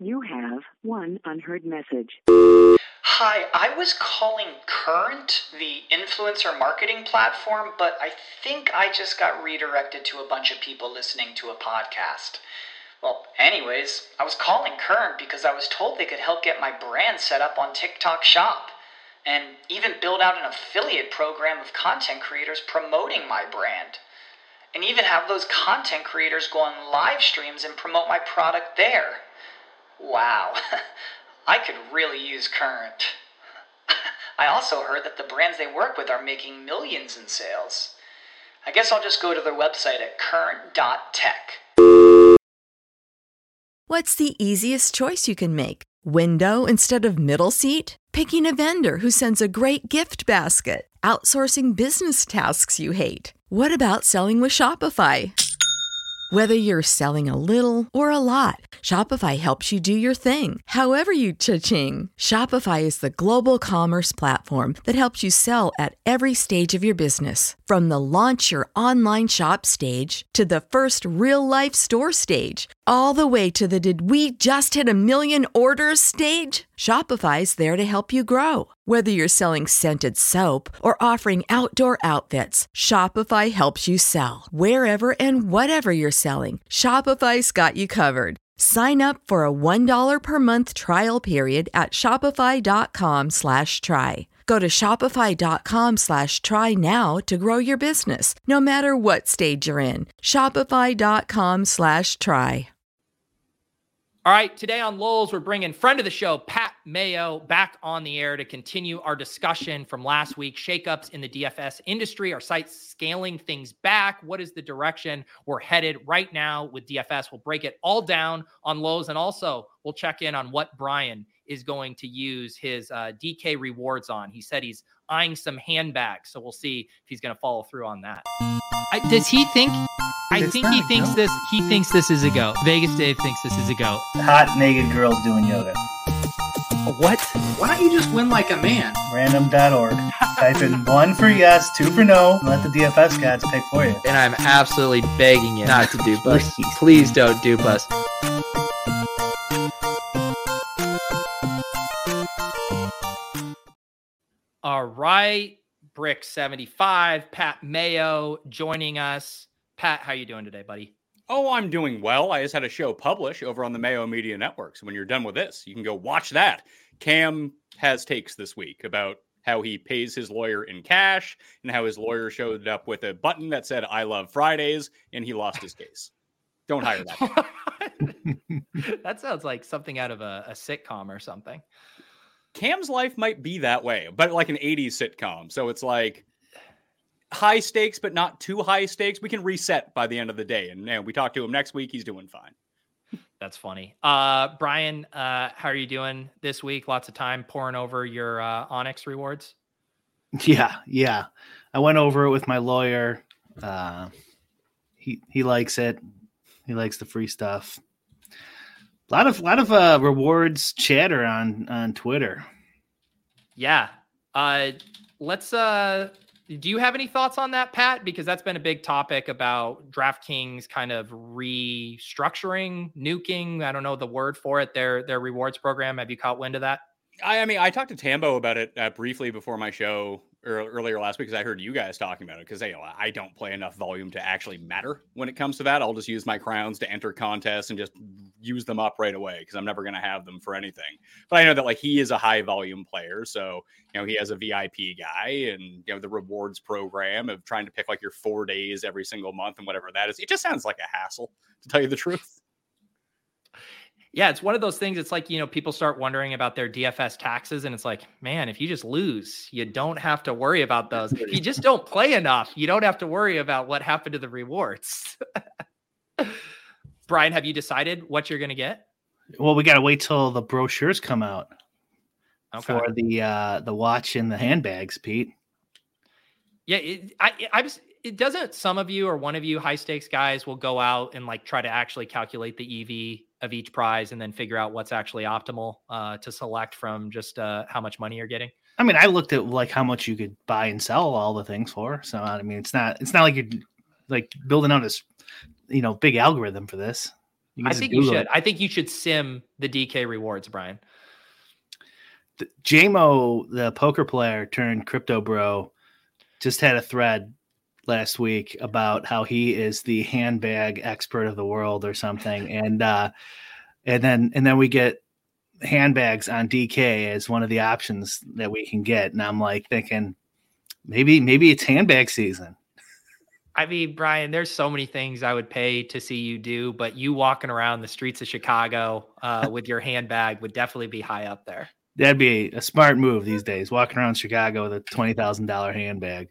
You have one unheard message. Hi, I was calling Current, the influencer marketing platform, but I think I just got redirected to a bunch of people listening to a podcast. Well, anyways, I was calling Current because I was told they could help get my brand set up on TikTok Shop, and even build out an affiliate program of content creators promoting my brand, and even have those content creators go on live streams and promote my product there. Wow, I could really use Current. I also heard that the brands they work with are making millions in sales. I guess I'll just go to their website at current.tech. What's the easiest choice you can make? Window instead of middle seat? Picking a vendor who sends a great gift basket? Outsourcing business tasks you hate? What about selling with Shopify? Whether you're selling a little or a lot, Shopify helps you do your thing, however you cha-ching. Shopify is the global commerce platform that helps you sell at every stage of your business. From the launch your online shop stage to the first real-life store stage, all the way to the did we just hit 1 million orders stage. Shopify's there to help you grow. Whether you're selling scented soap or offering outdoor outfits, Shopify helps you sell. Wherever and whatever you're selling, Shopify's got you covered. Sign up for a $1 per month trial period at shopify.com/try. Go to shopify.com/try now to grow your business, no matter what stage you're in. Shopify.com/try. All right, today on Lulz, we're bringing friend of the show, Pat Mayo, back on the air to continue our discussion from last week, shakeups in the DFS industry, our site scaling things back. What is the direction we're headed right now with DFS? We'll break it all down on Lulz, and also we'll check in on what Brian is going to use his DK rewards on. He said he's eyeing some handbags, so we'll see if he's going to follow through on that. Does he think... I think he thinks this. He thinks this is a go. Vegas Dave thinks this is a go. Hot naked girls doing yoga. What? Why don't you just win like a man? Random.org. Type in 1 for yes, 2 for no. And let the DFS gods pick for you. And I'm absolutely begging you not to dupe us. Please don't dupe us. All right, Brick 75, Pat Mayo joining us. Pat, how you doing today, buddy? Oh, I'm doing well. I just had a show publish over on the Mayo Media Network. So when you're done with this, you can go watch that. Cam has takes this week about how he pays his lawyer in cash and how his lawyer showed up with a button that said, "I love Fridays," and he lost his case. Don't hire that guy. That sounds like something out of a sitcom or something. Cam's life might be that way, but like an 80s sitcom. So it's like high stakes, but not too high stakes. We can reset by the end of the day. And we talk to him next week. He's doing fine. That's funny. Brian, how are you doing this week? Lots of time pouring over your Onyx rewards? Yeah. I went over it with my lawyer. He likes it. He likes the free stuff. A lot of rewards chatter on Twitter. Yeah. Let's do you have any thoughts on that, Pat? Because that's been a big topic about DraftKings kind of restructuring, nuking, I don't know the word for it, their rewards program. Have you caught wind of that? I mean, I talked to Tambo about it briefly before my show earlier last week because I heard you guys talking about it because I don't play enough volume to actually matter when it comes to that. I'll just use my crowns to enter contests and just use them up right away because I'm never going to have them for anything. But I know that he is a high volume player, so he has a VIP guy and the rewards program of trying to pick your 4 days every single month and whatever that is. It just sounds like a hassle, to tell you the truth. Yeah, it's one of those things. It's like, people start wondering about their DFS taxes. And it's like, man, if you just lose, you don't have to worry about those. If you just don't play enough, you don't have to worry about what happened to the rewards. Brian, have you decided what you're going to get? Well, we got to wait till the brochures come out for the watch and the handbags, Pete. Yeah, it doesn't. Some of you or one of you high stakes guys will go out and try to actually calculate the EV of each prize and then figure out what's actually optimal to select from just how much money you're getting. I mean, I looked at how much you could buy and sell all the things for. So I mean, it's not like you're building out this big algorithm for this. I think you should. I think you should sim the DK rewards, Brian. JMO, the poker player turned crypto bro, just had a thread last week about how he is the handbag expert of the world or something, and then we get handbags on DK as one of the options that we can get, and I'm like thinking maybe it's handbag season. I mean, Brian, there's so many things I would pay to see you do, but you walking around the streets of Chicago with your handbag would definitely be high up there. That'd be a smart move these days, walking around Chicago with a $20,000 handbag.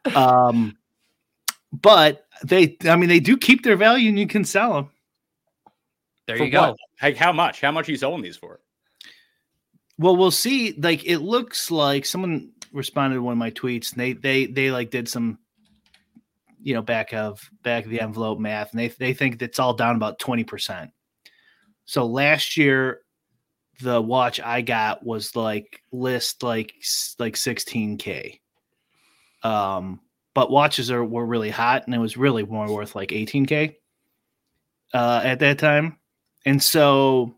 But they do keep their value and you can sell them. There you go. Like how much? How much are you selling these for? Well, we'll see. Like, it looks like someone responded to one of my tweets and they like did some, back of the envelope math, and they think it's all down about 20%. So last year, the watch I got was like 16K. But watches were really hot, and it was really more worth like 18K at that time. And so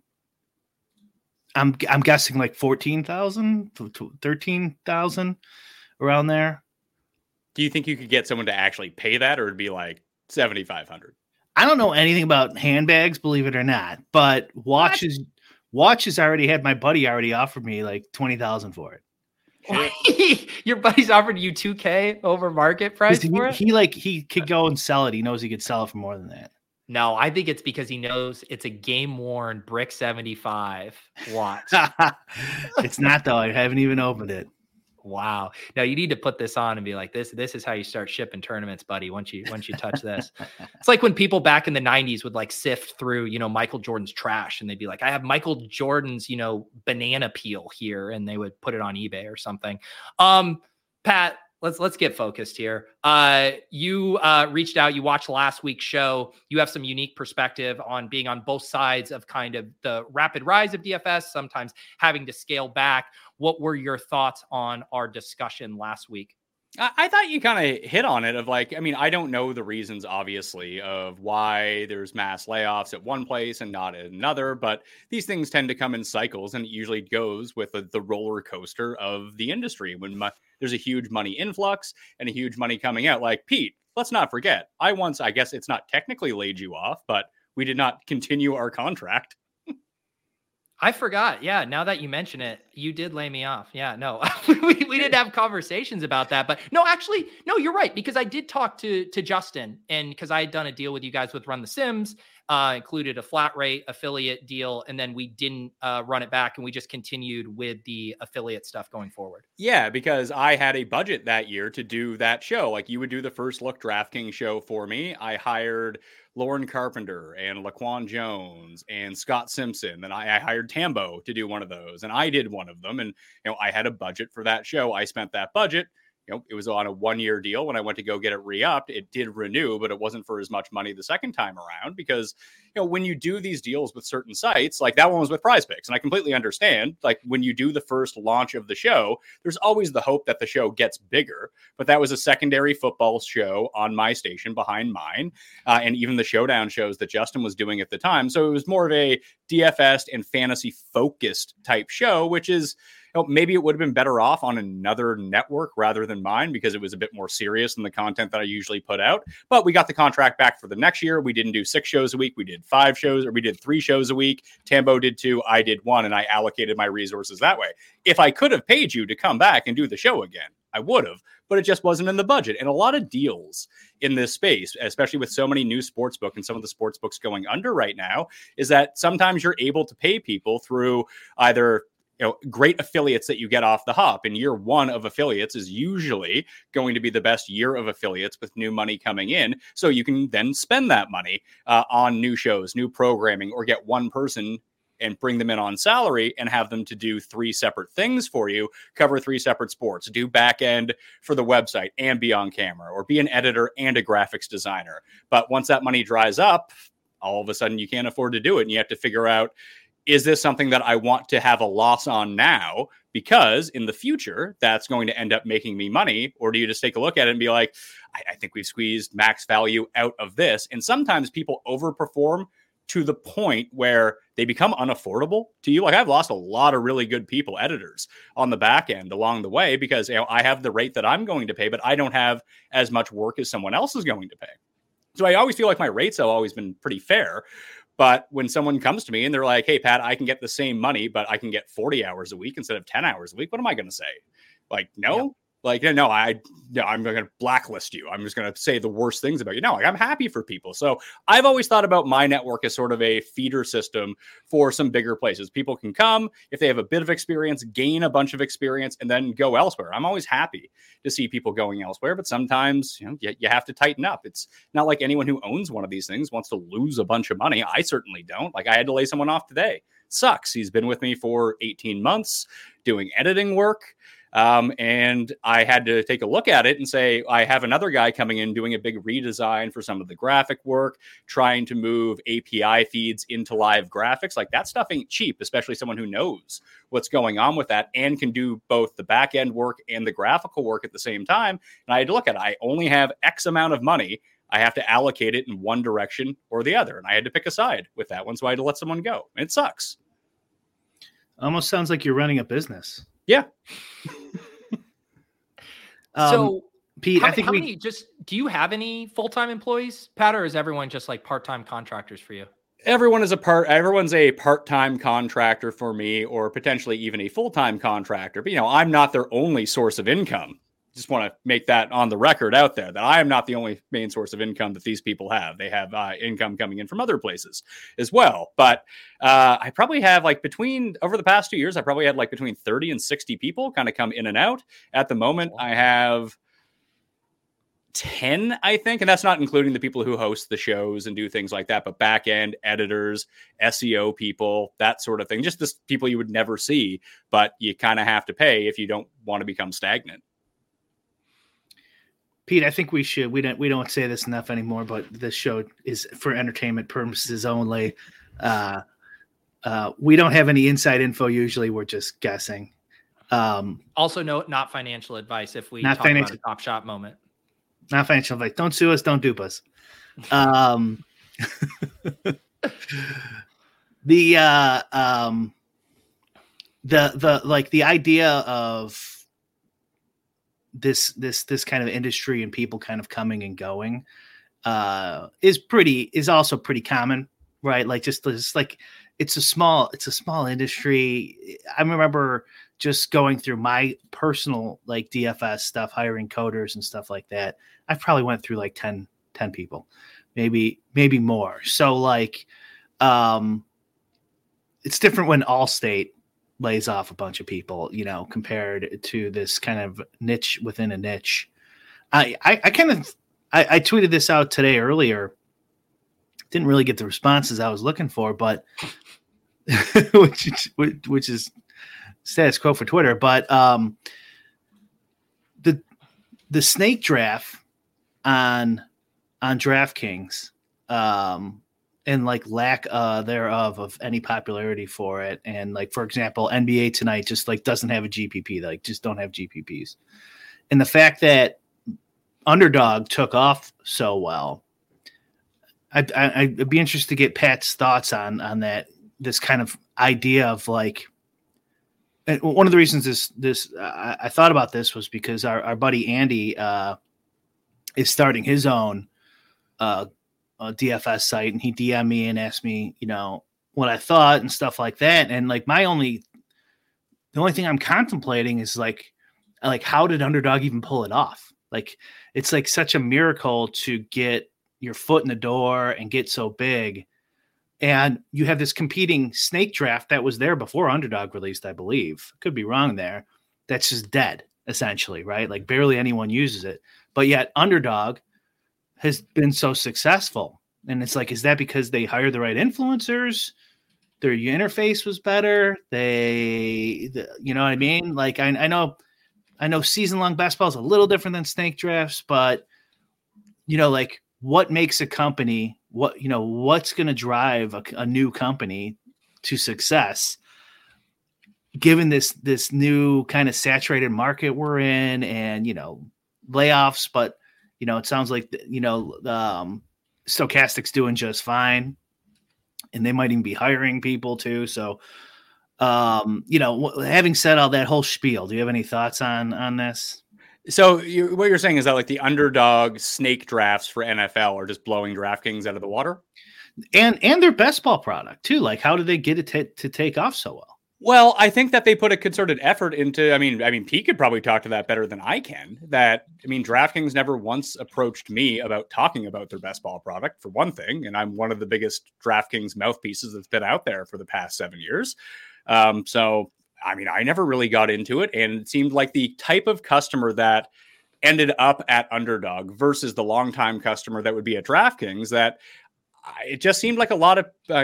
I'm guessing like 14,000 to 13,000 around there. Do you think you could get someone to actually pay that, or it'd be like 7,500? I don't know anything about handbags, believe it or not, but watches already had my buddy already offered me like 20,000 for it. Your buddy's offered you 2K over market price for it? He could go and sell it. He knows he could sell it for more than that. No, I think it's because he knows it's a game-worn Brick 75 watch. It's not, though. I haven't even opened it. Wow. No, you need to put this on and be like, this is how you start shipping tournaments, buddy. Once you touch this, it's like when people back in the 90s would like sift through, Michael Jordan's trash, and they'd be like, I have Michael Jordan's, banana peel here. And they would put it on eBay or something. Pat, let's get focused here. You reached out, you watched last week's show. You have some unique perspective on being on both sides of kind of the rapid rise of DFS, sometimes having to scale back. What were your thoughts on our discussion last week? I thought you kind of hit on it of like, I don't know the reasons, obviously, of why there's mass layoffs at one place and not at another, but these things tend to come in cycles, and it usually goes with the roller coaster of the industry when there's a huge money influx and a huge money coming out. Like, Pete, let's not forget, I guess it's not technically laid you off, but we did not continue our contract. I forgot. Yeah. Now that you mention it, you did lay me off. Yeah, no, we didn't have conversations about that, but no, actually, no, you're right. Because I did talk to Justin, and because I had done a deal with you guys with Run the Sims, included a flat rate affiliate deal. And then we didn't run it back, and we just continued with the affiliate stuff going forward. Yeah, because I had a budget that year to do that show. Like, you would do the First Look DraftKings show for me. I hired Lauren Carpenter and Laquan Jones and Scott Simpson. And I hired Tambo to do one of those. And I did one of them. And, I had a budget for that show. I spent that budget. It was on a 1-year deal. When I went to go get it re-upped, it did renew, but it wasn't for as much money the second time around, because, when you do these deals with certain sites, like that one was with Prize Picks. And I completely understand, like, when you do the first launch of the show, there's always the hope that the show gets bigger, but that was a secondary football show on my station behind mine. And even the Showdown shows that Justin was doing at the time. So it was more of a DFS and fantasy focused type show, which is, maybe it would have been better off on another network rather than mine, because it was a bit more serious than the content that I usually put out. But we got the contract back for the next year. We didn't do 6 shows a week. We did 5 shows, or we did 3 shows a week. Tambo did 2. I did 1, and I allocated my resources that way. If I could have paid you to come back and do the show again, I would have, but it just wasn't in the budget. And a lot of deals in this space, especially with so many new sportsbook and some of the sportsbooks going under right now, is that sometimes you're able to pay people through either great affiliates that you get off the hop. And year 1 of affiliates is usually going to be the best year of affiliates with new money coming in. So you can then spend that money on new shows, new programming, or get one person and bring them in on salary and have them to do 3 separate things for you, cover 3 separate sports, do back end for the website and be on camera, or be an editor and a graphics designer. But once that money dries up, all of a sudden you can't afford to do it. And you have to figure out, is this something that I want to have a loss on now, because in the future that's going to end up making me money? Or do you just take a look at it and be like, I think we've squeezed max value out of this? And sometimes people overperform to the point where they become unaffordable to you. Like I've lost a lot of really good people, editors on the back end along the way, because I have the rate that I'm going to pay, but I don't have as much work as someone else is going to pay. So I always feel like my rates have always been pretty fair. But when someone comes to me and they're like, hey, Pat, I can get the same money, but I can get 40 hours a week instead of 10 hours a week, what am I going to say? Like, no. Yeah. Like, no, I'm going to blacklist you. I'm just going to say the worst things about you. No, like, I'm happy for people. So I've always thought about my network as sort of a feeder system for some bigger places. People can come if they have a bit of experience, gain a bunch of experience, and then go elsewhere. I'm always happy to see people going elsewhere, but sometimes you have to tighten up. It's not like anyone who owns one of these things wants to lose a bunch of money. I certainly don't. Like I had to lay someone off today. Sucks. He's been with me for 18 months doing editing work. And I had to take a look at it and say, I have another guy coming in doing a big redesign for some of the graphic work, trying to move API feeds into live graphics. Like that stuff ain't cheap, especially someone who knows what's going on with that and can do both the back end work and the graphical work at the same time. And I had to look at it. I only have X amount of money. I have to allocate it in one direction or the other. And I had to pick a side with that one. So I had to let someone go. And it sucks. Almost sounds like you're running a business. Yeah. So, Pete, do you have any full-time employees, Pat, or is everyone just like part-time contractors for you? Everyone's a part-time contractor for me, or potentially even a full-time contractor. But, I'm not their only source of income. Just want to make that on the record out there, that I am not the only main source of income that these people have. They have income coming in from other places as well. But I probably have over the past 2 years, I probably had between 30 and 60 people kind of come in and out. At the moment, I have 10, I think. And that's not including the people who host the shows and do things like that, but back end editors, SEO people, that sort of thing. Just this people you would never see, but you kind of have to pay if you don't want to become stagnant. Pete, I think we don't say this enough anymore, but this show is for entertainment purposes only. We don't have any inside info. Usually we're just guessing. Also, not financial advice if we talk about a Top Shot moment. Not financial advice. Don't sue us. Don't dupe us. The idea of this kind of industry and people kind of coming and going is also pretty common, right? Like just like it's a small industry. I remember just going through my personal DFS stuff, hiring coders and stuff like that. I probably went through 10 people, maybe more. So it's different when Allstate lays off a bunch of people, compared to this kind of niche within a niche. I tweeted this out today earlier. Didn't really get the responses I was looking for, but which is status quo for Twitter. But the snake draft on DraftKings, and lack thereof of any popularity for it. And for example, NBA tonight just doesn't have a GPP, just don't have GPPs. And the fact that Underdog took off so well, I'd be interested to get Pat's thoughts on that, this kind of idea of and one of the reasons I thought about this was because our buddy Andy is starting his own DFS site, and he DM'd me and asked me, what I thought and stuff like that. And the only thing I'm contemplating is how did Underdog even pull it off? It's such a miracle to get your foot in the door and get so big. And you have this competing snake draft that was there before Underdog released, I believe. Could be wrong there. That's just dead, essentially, right? Barely anyone uses it. But yet Underdog has been so successful. And it's is that because they hired the right influencers? Their interface was better. You know what I mean? I know season-long basketball is a little different than snake drafts, but what makes a company, what's going to drive a new company to success, given this new kind of saturated market we're in, and, layoffs, but it sounds like, Stochastic's doing just fine. and they might even be hiring people too. So, having said all that whole spiel, do you have any thoughts on this? So what you're saying is that like the underdog snake drafts for NFL are just blowing DraftKings out of the water? And their best ball product too. Like, how did they get it to take off so well? Well, I think that they put a concerted effort into, I mean, Pete could probably talk to that better than I can. DraftKings never once approached me about talking about their best ball product, for one thing. And I'm one of the biggest DraftKings mouthpieces that's been out there for the past 7 years. I never really got into it. And it seemed like the type of customer that ended up at Underdog versus the longtime customer that would be at DraftKings, that it just seemed like a lot of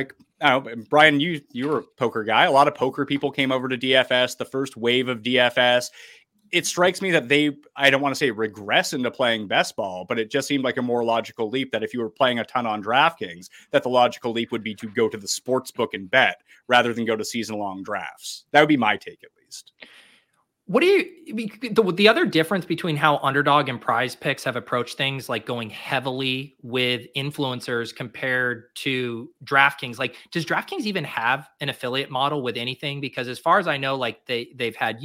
Brian, you were a poker guy. A lot of poker people came over to DFS, the first wave of DFS. It strikes me that I don't want to say regress into playing best ball, but it just seemed like a more logical leap that if you were playing a ton on DraftKings, that the logical leap would be to go to the sports book and bet rather than go to season-long drafts. That would be my take, at least. What do the other difference between how Underdog and Prize Picks have approached things, like going heavily with influencers compared to DraftKings? Like, does DraftKings even have an affiliate model with anything? Because as far as I know, like they've had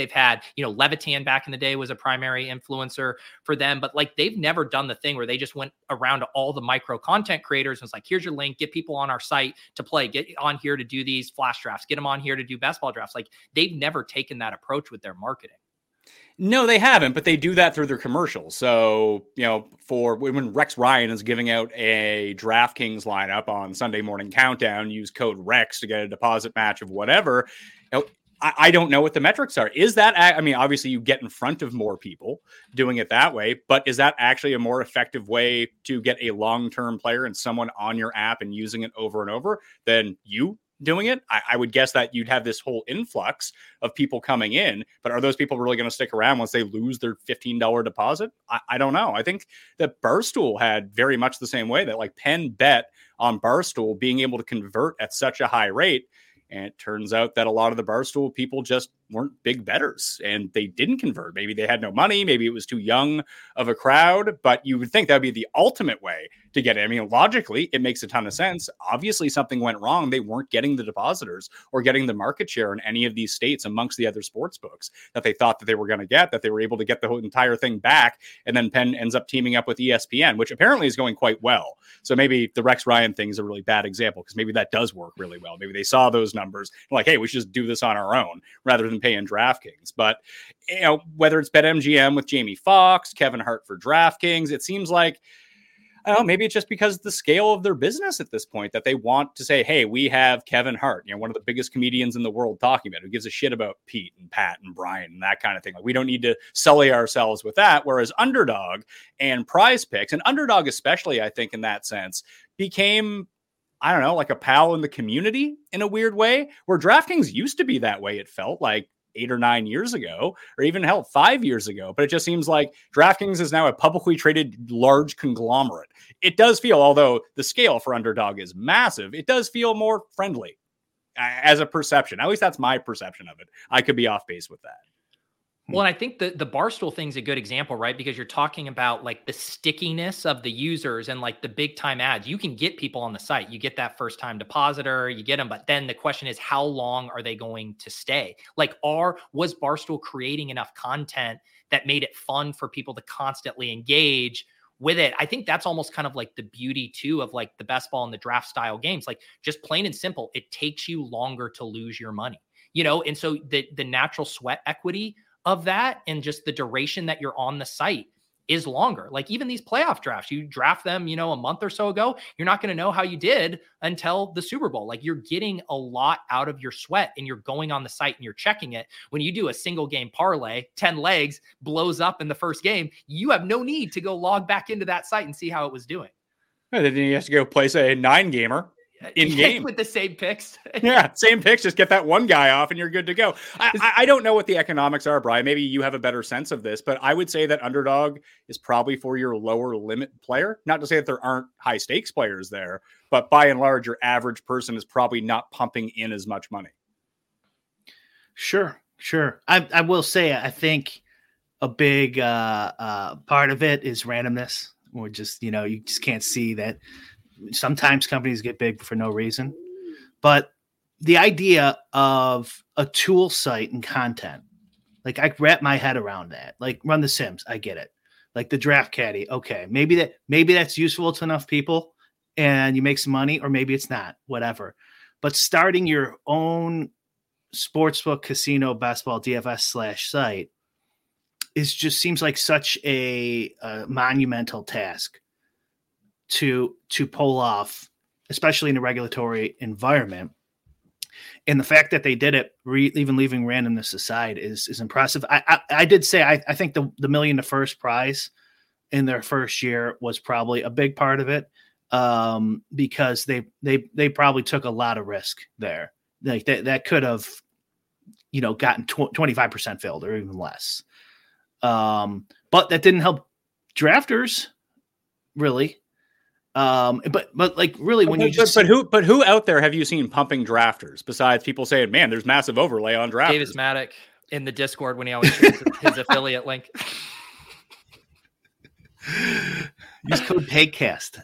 Levitan back in the day was a primary influencer for them, but like they've never done the thing where they just went around to all the micro content creators and was like, here's your link, get people on our site to play, get on here to do these flash drafts, get them on here to do best ball drafts. Like, they've never taken that approach with their marketing. No, they haven't, but they do that through their commercials. So, for when Rex Ryan is giving out a DraftKings lineup on Sunday Morning Countdown, use code REX to get a deposit match of whatever. I don't know what the metrics are. Is that, obviously you get in front of more people doing it that way, but is that actually a more effective way to get a long-term player and someone on your app and using it over and over than you doing it? I would guess that you'd have this whole influx of people coming in, but are those people really going to stick around once they lose their $15 deposit? I don't know. I think that Barstool had very much the same way, that like Penn bet on Barstool being able to convert at such a high rate. And it turns out that a lot of the Barstool people just weren't big bettors and they didn't convert. Maybe they had no money. Maybe it was too young of a crowd, but you would think that would be the ultimate way to get it. I mean, logically, it makes a ton of sense. Obviously, something went wrong. They weren't getting the depositors or getting the market share in any of these states amongst the other sports books that they thought that they were going to get, that they were able to get the whole entire thing back. And then Penn ends up teaming up with ESPN, which apparently is going quite well. So maybe the Rex Ryan thing is a really bad example because maybe that does work really well. Maybe they saw those numbers and like, hey, we should just do this on our own rather than paying DraftKings. But, whether it's BetMGM with Jamie Foxx, Kevin Hart for DraftKings, it seems like, I don't know, maybe it's just because of the scale of their business at this point that they want to say, hey, we have Kevin Hart, one of the biggest comedians in the world talking about it. Who gives a shit about Pete and Pat and Brian and that kind of thing? Like, we don't need to sully ourselves with that. Whereas Underdog and Prize Picks, and Underdog especially, I think in that sense, became, I don't know, like a pal in the community in a weird way, where DraftKings used to be that way. It felt like 8 or 9 years ago, or even 5 years ago. But it just seems like DraftKings is now a publicly traded large conglomerate. It does feel, although the scale for Underdog is massive, it does feel more friendly as a perception. At least that's my perception of it. I could be off base with that. Well, and I think the Barstool thing's a good example, right? Because you're talking about like the stickiness of the users and like the big time ads. You can get people on the site. You get that first time depositor, you get them. But then the question is, how long are they going to stay? Like, was Barstool creating enough content that made it fun for people to constantly engage with it? I think that's almost kind of like the beauty too of like the best ball and the draft style games. Like, just plain and simple, it takes you longer to lose your money, and so the natural sweat equity of that and just the duration that you're on the site is longer. Like, even these playoff drafts, you draft them, a month or so ago, you're not going to know how you did until the Super Bowl. Like, you're getting a lot out of your sweat and you're going on the site and you're checking it. When you do a single game parlay, 10 legs blows up in the first game, you have no need to go log back into that site and see how it was doing. And then you have to go place a 9-gamer in game with the same picks. Yeah, same picks. Just get that one guy off and you're good to go. I don't know what the economics are, Brian. Maybe you have a better sense of this, but I would say that Underdog is probably for your lower limit player. Not to say that there aren't high stakes players there, but by and large, your average person is probably not pumping in as much money. Sure. I will say, I think a big part of it is randomness. Or just, you just can't see that sometimes companies get big for no reason, but the idea of a tool site and content, like I wrap my head around that. Like Run the Sims, I get it. Like the Draft Caddy, okay, maybe that's useful to enough people, and you make some money, or maybe it's not, whatever. But starting your own sportsbook, casino, basketball, DFS / site seems like such a monumental task to pull off, especially in a regulatory environment. And the fact that they did it, even leaving randomness aside, is impressive. I did say I think the $1 million to first prize in their first year was probably a big part of it, because they probably took a lot of risk there. Like that could have, gotten 25% filled or even less. But that didn't help drafters really. But like really, when but who out there have you seen pumping drafters besides people saying, "Man, there's massive overlay on drafters"? Davis Maddock in the Discord when he always shares his affiliate link. Use code PAGCAST.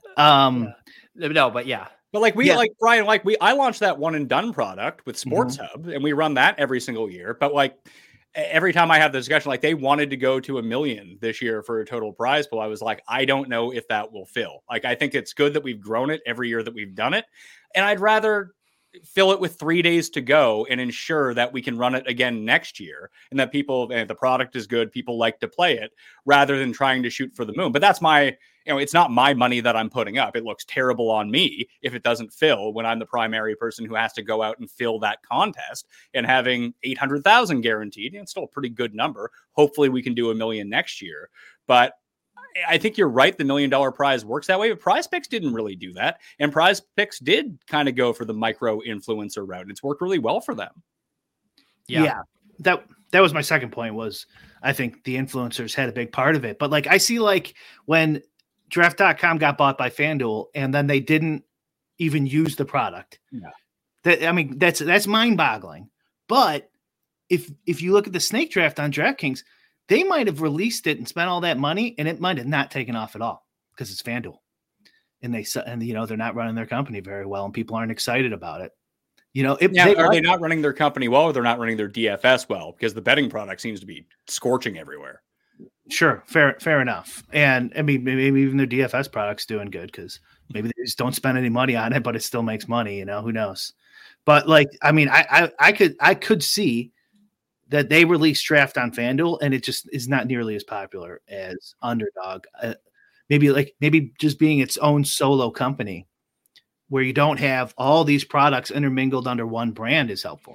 No, but yeah. But like Brian, I launched that one and done product with Sports Hub, and we run that every single year. But like every time I have the discussion, like they wanted to go to $1 million this year for a total prize pool. I was like, I don't know if that will fill. Like, I think it's good that we've grown it every year that we've done it. And I'd rather fill it with 3 days to go and ensure that we can run it again next year and that the product is good. People like to play it rather than trying to shoot for the moon. But that's it's not my money that I'm putting up. It looks terrible on me if it doesn't fill when I'm the primary person who has to go out and fill that contest, and having 800,000 guaranteed. It's still a pretty good number. Hopefully we can do $1 million next year. But I think you're right. The $1 million prize works that way, but Prize Picks didn't really do that. And Prize Picks did kind of go for the micro influencer route. And it's worked really well for them. Yeah. That was my second point, was I think the influencers had a big part of it. But like, I see like when Draft.com got bought by FanDuel and then they didn't even use the product. Yeah. That's mind-boggling. But if you look at the snake draft on DraftKings, they might have released it and spent all that money, and it might have not taken off at all because it's FanDuel, and they're not running their company very well, and people aren't excited about it. Are they not running their company well, or they're not running their DFS well? Because the betting product seems to be scorching everywhere. Sure, fair enough. And I mean, maybe even their DFS product's doing good because maybe they just don't spend any money on it, but it still makes money. Who knows? But like, I mean, I could see that they released Draft on FanDuel and it just is not nearly as popular as Underdog. Maybe just being its own solo company where you don't have all these products intermingled under one brand is helpful.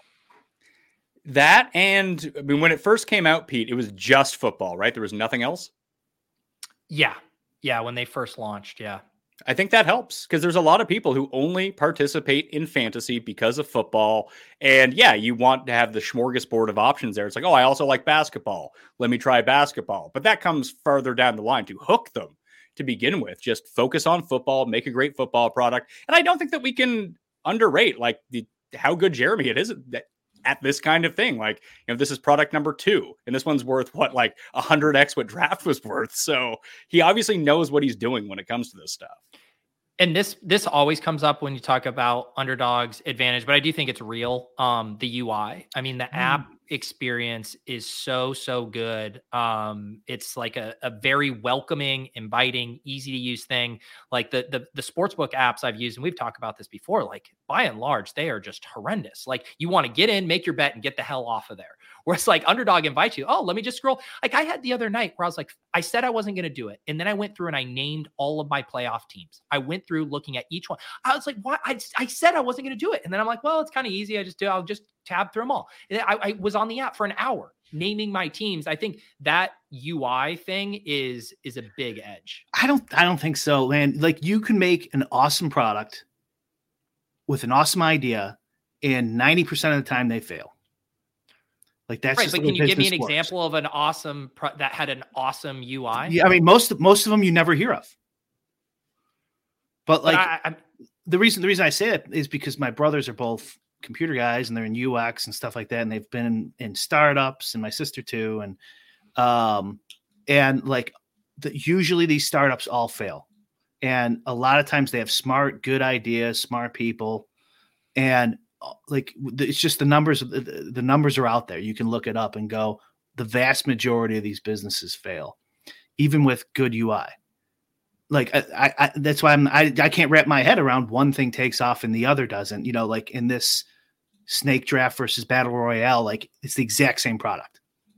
That, and I mean, when it first came out, Pete, it was just football, right? There was nothing else. Yeah. When they first launched. Yeah. I think that helps because there's a lot of people who only participate in fantasy because of football. And yeah, you want to have the smorgasbord of options there. It's like, oh, I also like basketball. Let me try basketball. But that comes further down the line to hook them to begin with. Just focus on football, make a great football product. And I don't think that we can underrate like how good Jeremy it is at this kind of thing. Like, this is product number 2 and this one's worth like 100x what Draft was worth. So he obviously knows what he's doing when it comes to this stuff. And this always comes up when you talk about Underdog's advantage, but I do think it's real. The UI, I mean, the app experience is so good. It's like a very welcoming, inviting, easy to use thing. Like the sportsbook apps I've used, and we've talked about this before, like by and large, they are just horrendous. Like you want to get in, make your bet and get the hell off of there. Whereas like Underdog invites you, oh, let me just scroll. Like I had the other night where I was like, I said I wasn't going to do it. And then I went through and I named all of my playoff teams. I went through looking at each one. I was like, what? I said I wasn't going to do it. And then I'm like, well, it's kind of easy. I'll just tab through them all. And I was on the app for an hour naming my teams. I think that UI thing is a big edge. I don't think so, man. Like you can make an awesome product with an awesome idea and 90% of the time they fail. Like that's right. But can you give me an example of an awesome that had an awesome UI? Yeah, I mean most of them you never hear of. But like the reason I say it is because my brothers are both computer guys and they're in UX and stuff like that, and they've been in startups, and my sister too, and like usually these startups all fail, And a lot of times they have smart, good ideas, smart people. And like, it's just the numbers are out there. You can look it up and go, the vast majority of these businesses fail, even with good UI. Like I that's why I can't wrap my head around one thing takes off and the other doesn't, like in this snake draft versus battle royale, like it's the exact same product.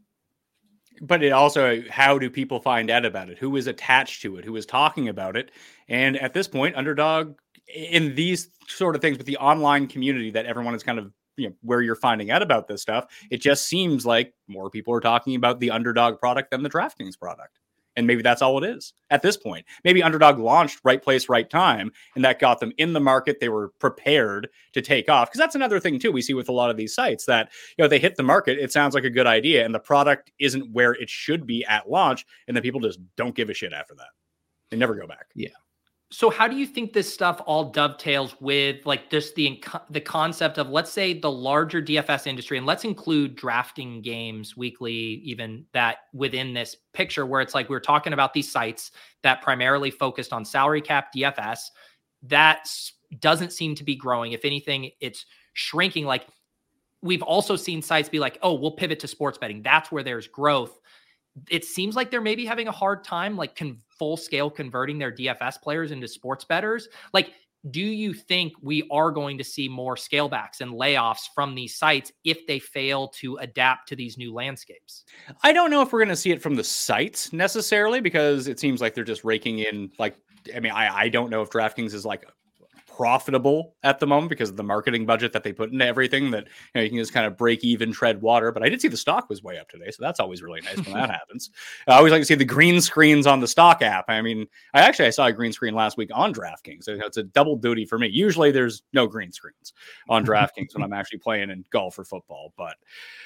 But it also, how do people find out about it? Who is attached to it? Who is talking about it? And at this point, Underdog, in these sort of things with the online community that everyone is kind of, where you're finding out about this stuff, it just seems like more people are talking about the Underdog product than the DraftKings product. And maybe that's all it is at this point. Maybe Underdog launched right place, right time, and that got them in the market. They were prepared to take off. Because that's another thing, too, we see with a lot of these sites that, they hit the market. It sounds like a good idea, and the product isn't where it should be at launch. And then people just don't give a shit after that. They never go back. Yeah. So how do you think this stuff all dovetails with like just the concept of, let's say, the larger DFS industry, and let's include drafting games weekly, even that within this picture, where it's like we're talking about these sites that primarily focused on salary cap DFS that doesn't seem to be growing. If anything, it's shrinking. Like we've also seen sites be like, oh, we'll pivot to sports betting. That's where there's growth. It seems like they're maybe having a hard time, like full scale converting their DFS players into sports bettors. Like, do you think we are going to see more scale backs and layoffs from these sites if they fail to adapt to these new landscapes? I don't know if we're going to see it from the sites necessarily, because it seems like they're just raking in, like, I don't know if DraftKings is like profitable at the moment because of the marketing budget that they put into everything, that you can just kind of break even, tread water. But I did see the stock was way up today, so that's always really nice when that happens. I always like to see the green screens on the stock app. I saw a green screen last week on DraftKings. It's a double duty for me. Usually there's no green screens on DraftKings when I'm actually playing in golf or football, but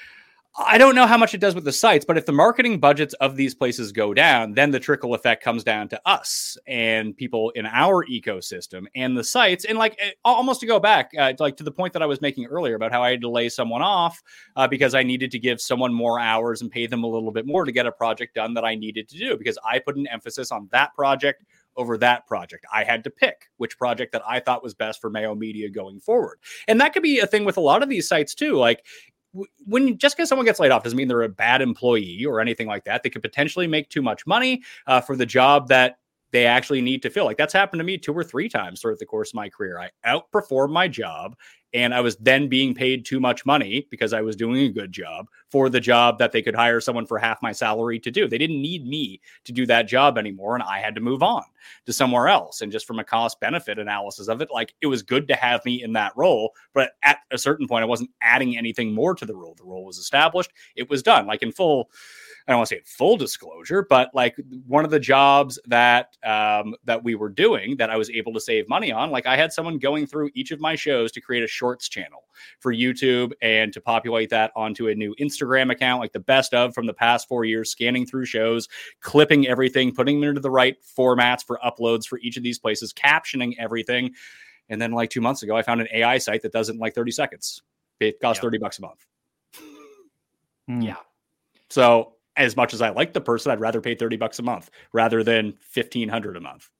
I don't know how much it does with the sites, but if the marketing budgets of these places go down, then the trickle effect comes down to us and people in our ecosystem and the sites. And like, almost to go back, like to the point that I was making earlier about how I had to lay someone off because I needed to give someone more hours and pay them a little bit more to get a project done that I needed to do, because I put an emphasis on that project over that project. I had to pick which project that I thought was best for Mayo Media going forward. And that could be a thing with a lot of these sites too. Like, when just because someone gets laid off doesn't mean they're a bad employee or anything like that. They could potentially make too much money for the job that they actually need to fill. Like that's happened to me 2 or 3 times throughout the course of my career. I outperformed my job, and I was then being paid too much money because I was doing a good job for the job that they could hire someone for half my salary to do. They didn't need me to do that job anymore, and I had to move on to somewhere else. And just from a cost benefit analysis of it, like it was good to have me in that role, but at a certain point, I wasn't adding anything more to the role. The role was established. It was done. Like in full, I don't want to say full disclosure, but like one of the jobs that that we were doing that I was able to save money on, like I had someone going through each of my shows to create a shorts channel for YouTube and to populate that onto a new Instagram account, like the best of from the past 4 years, scanning through shows, clipping everything, putting them into the right formats for uploads for each of these places, captioning everything. And then like 2 months ago, I found an AI site that does it in like 30 seconds. It costs $30 a month. Yeah. So as much as I like the person, I'd rather pay $30 a month rather than $1,500 a month.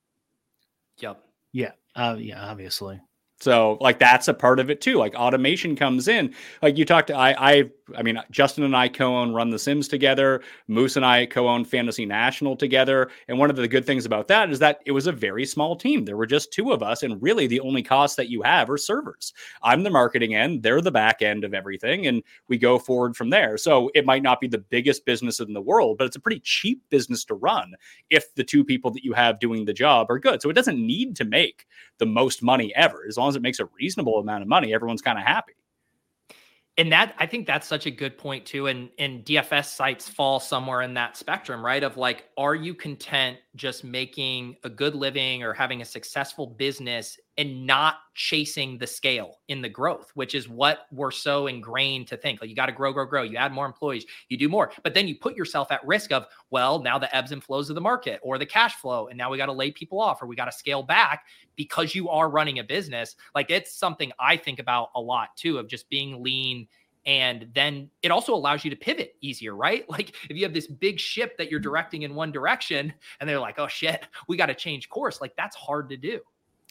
Yep. Yeah. Yeah, obviously. So like that's a part of it too. Like automation comes in. Like you talked to, I mean, Justin and I co-own Run the Sims together. Moose and I co-own Fantasy National together. And one of the good things about that is that it was a very small team. There were just 2 of us. And really the only costs that you have are servers. I'm the marketing end. They're the back end of everything. And we go forward from there. So it might not be the biggest business in the world, but it's a pretty cheap business to run if the 2 people that you have doing the job are good. So it doesn't need to make the most money ever. As long as it makes a reasonable amount of money, everyone's kind of happy. And that, I think that's such a good point too. And DFS sites fall somewhere in that spectrum, right? Of like, are you content just making a good living or having a successful business and not chasing the scale in the growth, which is what we're so ingrained to think. Like you got to grow. You add more employees, you do more, but then you put yourself at risk of, well, now the ebbs and flows of the market or the cash flow. And now we got to lay people off or we got to scale back because you are running a business. Like it's something I think about a lot too, of just being lean And then it also allows you to pivot easier, right? Like if you have this big ship that you're directing in one direction and they're like, oh shit, we got to change course. Like that's hard to do.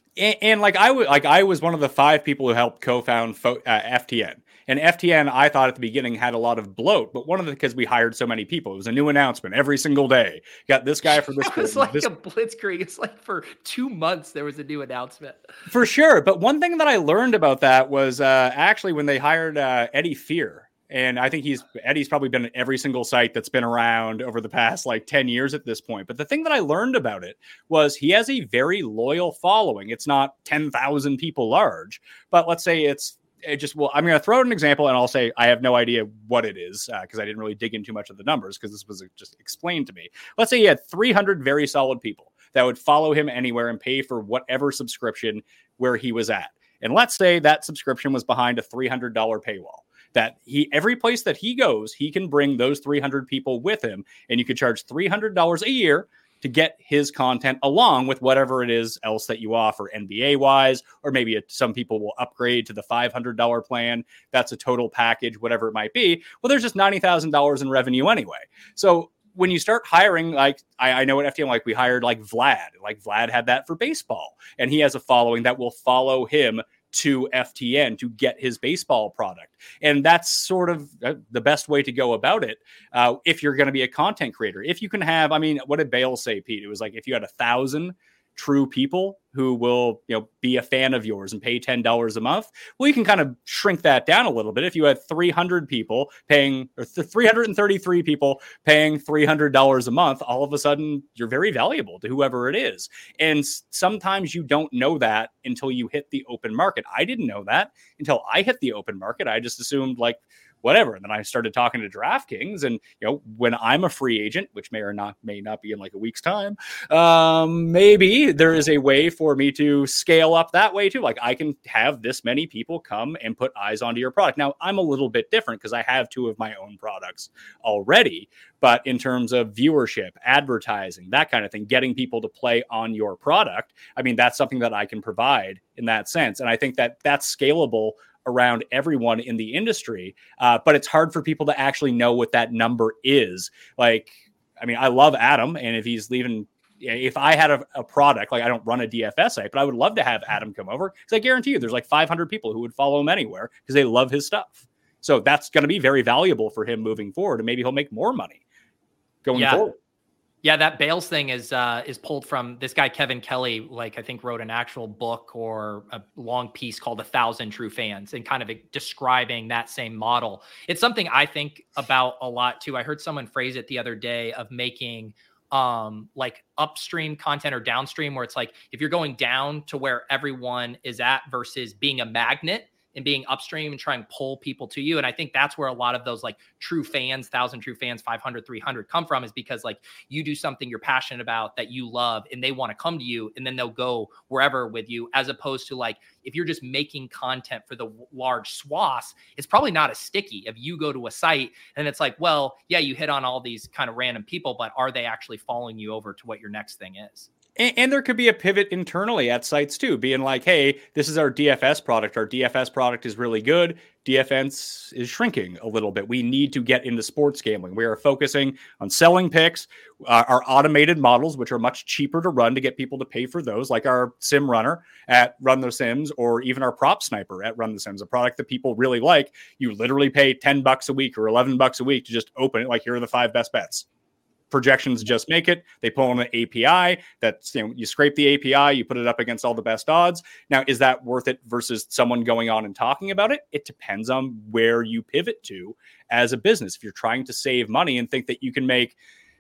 And I was one of the 5 people who helped co-found FTN. And FTN, I thought at the beginning had a lot of bloat, but because we hired so many people, it was a new announcement every single day. Got this guy for this. It was like a blitzkrieg. It's like for 2 months there was a new announcement. For sure. But one thing that I learned about that was actually when they hired Eddie Fear. And I think Eddie's probably been at every single site that's been around over the past like 10 years at this point. But the thing that I learned about it was he has a very loyal following. It's not 10,000 people large, but let's say I'm going to throw out an example and I'll say I have no idea what it is because I didn't really dig in too much of the numbers because this was just explained to me. Let's say he had 300 very solid people that would follow him anywhere and pay for whatever subscription where he was at. And let's say that subscription was behind a $300 paywall. That every place that he goes, he can bring those 300 people with him, and you could charge $300 a year to get his content along with whatever it is else that you offer NBA wise, or maybe some people will upgrade to the $500 plan. That's a total package, whatever it might be. Well, there's just $90,000 in revenue anyway. So when you start hiring, like I know at FTN, like we hired like Vlad had that for baseball, and he has a following that will follow him to FTN to get his baseball product. And that's sort of the best way to go about it. If you're going to be a content creator, if you can have, what did Bale say, Pete? It was like, if you had 1,000 true people who will, be a fan of yours and pay $10 a month, well, you can kind of shrink that down a little bit. If you had 300 people paying, or 333 people paying $300 a month, all of a sudden you're very valuable to whoever it is. And sometimes you don't know that until you hit the open market. I didn't know that until I hit the open market. I just assumed like, whatever. And then I started talking to DraftKings, and when I'm a free agent, which may not be in like a week's time, maybe there is a way for me to scale up that way too. Like I can have this many people come and put eyes onto your product. Now I'm a little bit different because I have 2 of my own products already, but in terms of viewership, advertising, that kind of thing, getting people to play on your product, that's something that I can provide in that sense. And I think that that's scalable around everyone in the industry. But it's hard for people to actually know what that number is. Like, I love Adam, and if he's leaving, if I had a product, like I don't run a DFS site, but I would love to have Adam come over because I guarantee you there's like 500 people who would follow him anywhere because they love his stuff. So that's going to be very valuable for him moving forward, and maybe he'll make more money going forward. Yeah, that Bales thing is pulled from this guy, Kevin Kelly, like I think wrote an actual book or a long piece called 1,000 True Fans and kind of describing that same model. It's something I think about a lot too. I heard someone phrase it the other day of making like upstream content or downstream, where it's like if you're going down to where everyone is at versus being a magnet and being upstream and trying to pull people to you. And I think that's where a lot of those like true fans, 1,000 true fans, 500, 300 come from, is because like you do something you're passionate about that you love and they want to come to you, and then they'll go wherever with you, as opposed to like, if you're just making content for the large swaths, it's probably not as sticky. If you go to a site and it's like, well, yeah, you hit on all these kind of random people, but are they actually following you over to what your next thing is? And there could be a pivot internally at sites too, being like, hey, this is our DFS product. Our DFS product is really good. DFS is shrinking a little bit. We need to get into sports gambling. We are focusing on selling picks, our automated models, which are much cheaper to run to get people to pay for those, like our Sim Runner at Run the Sims, or even our Prop Sniper at Run the Sims, a product that people really like. You literally pay $10 a week or $11 a week to just open it. Like, here are the 5 best bets. Projections just make it. They pull on an API that's, you scrape the API, you put it up against all the best odds. Now, is that worth it versus someone going on and talking about it? It depends on where you pivot to as a business. If you're trying to save money and think that you can make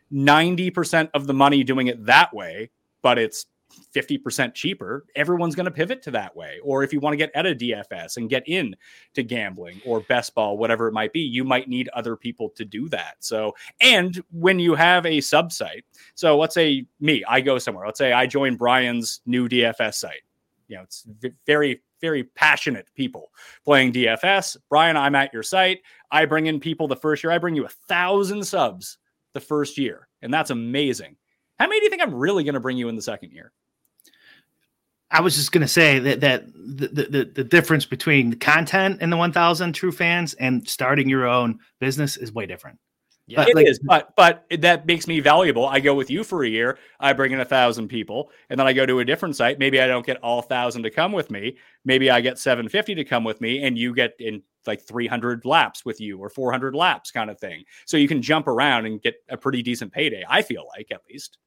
90% of the money doing it that way, but it's 50% cheaper, everyone's going to pivot to that way. Or if you want to get out of DFS and get in to gambling or best ball, whatever it might be, you might need other people to do that. So, and when you have a sub site, so let's say I go somewhere, let's say I join Brian's new DFS site. It's very, very passionate people playing DFS. Brian, I'm at your site. I bring in people the first year. I bring you 1,000 subs the first year. And that's amazing. How many do you think I'm really going to bring you in the second year? I was just going to say that the difference between the content and the 1,000 true fans and starting your own business is way different. Yeah, It is, but that makes me valuable. I go with you for a year. I bring in 1,000 people, and then I go to a different site. Maybe I don't get all 1,000 to come with me. Maybe I get 750 to come with me, and you get in like 300 laps with you or 400 laps kind of thing. So you can jump around and get a pretty decent payday. I feel like, at least.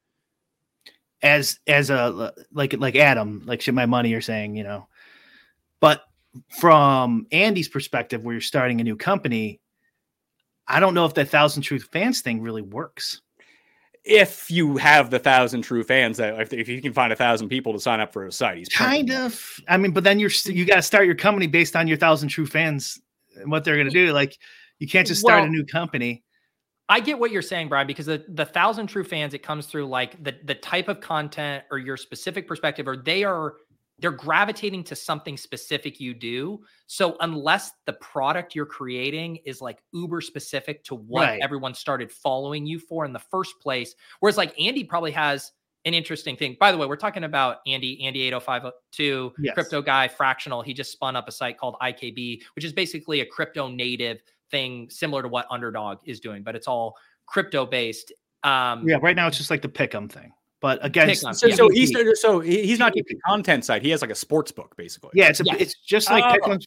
As a like Adam, like shit my money, you're saying, you know, but from Andy's perspective, where you're starting a new company, I don't know if that 1,000 true fans thing really works. If you have the 1,000 true fans, that if you can find 1,000 people to sign up for a site, he's kind of. I mean, but then you got to start your company based on your 1,000 true fans and what they're going to do. Like, you can't just start a new company. I get what you're saying, Brian, because the 1,000 true fans, it comes through like the type of content or your specific perspective, or they're gravitating to something specific you do. So unless the product you're creating is like uber specific to what everyone started following you for in the first place, whereas like Andy probably has an interesting thing. By the way, we're talking about Andy 8052, yes. Crypto guy, fractional. He just spun up a site called IKB, which is basically a crypto native thing similar to what Underdog is doing, but it's all crypto based. Right now it's just like the Pick'em thing, but again, he's not just a content site. He has like a sports book basically. Yeah, it's just like Pick'ems,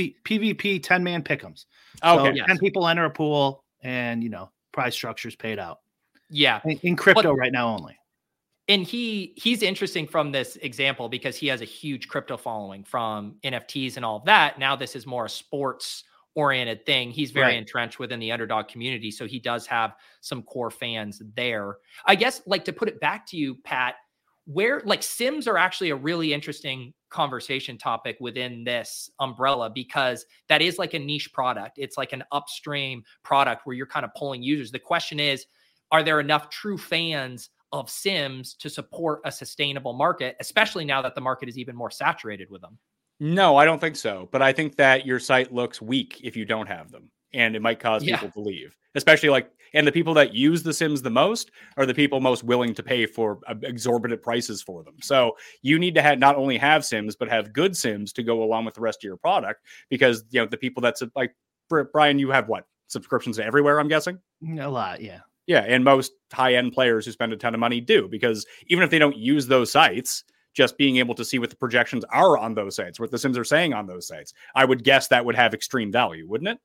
PvP 10-man Pick'ems. So 10 people enter a pool, and prize structures paid out. Yeah, in crypto right now only. And he's interesting from this example because he has a huge crypto following from NFTs and all of that. Now this is more a sports oriented thing. He's very entrenched within the Underdog community. So he does have some core fans there. I guess, like, to put it back to you, Pat, where like Sims are actually a really interesting conversation topic within this umbrella, because that is like a niche product. It's like an upstream product where you're kind of pulling users. The question is, are there enough true fans of Sims to support a sustainable market, especially now that the market is even more saturated with them? No, I don't think so. But I think that your site looks weak if you don't have them, and it might cause people to leave, especially and the people that use the Sims the most are the people most willing to pay for exorbitant prices for them. So you need to not only have Sims, but have good Sims to go along with the rest of your product, because the people that's like Brian, you have subscriptions to everywhere, I'm guessing? A lot. Yeah. Yeah. And most high-end players who spend a ton of money do, because even if they don't use those sites, just being able to see what the projections are on those sites, what the Sims are saying on those sites, I would guess that would have extreme value, wouldn't it?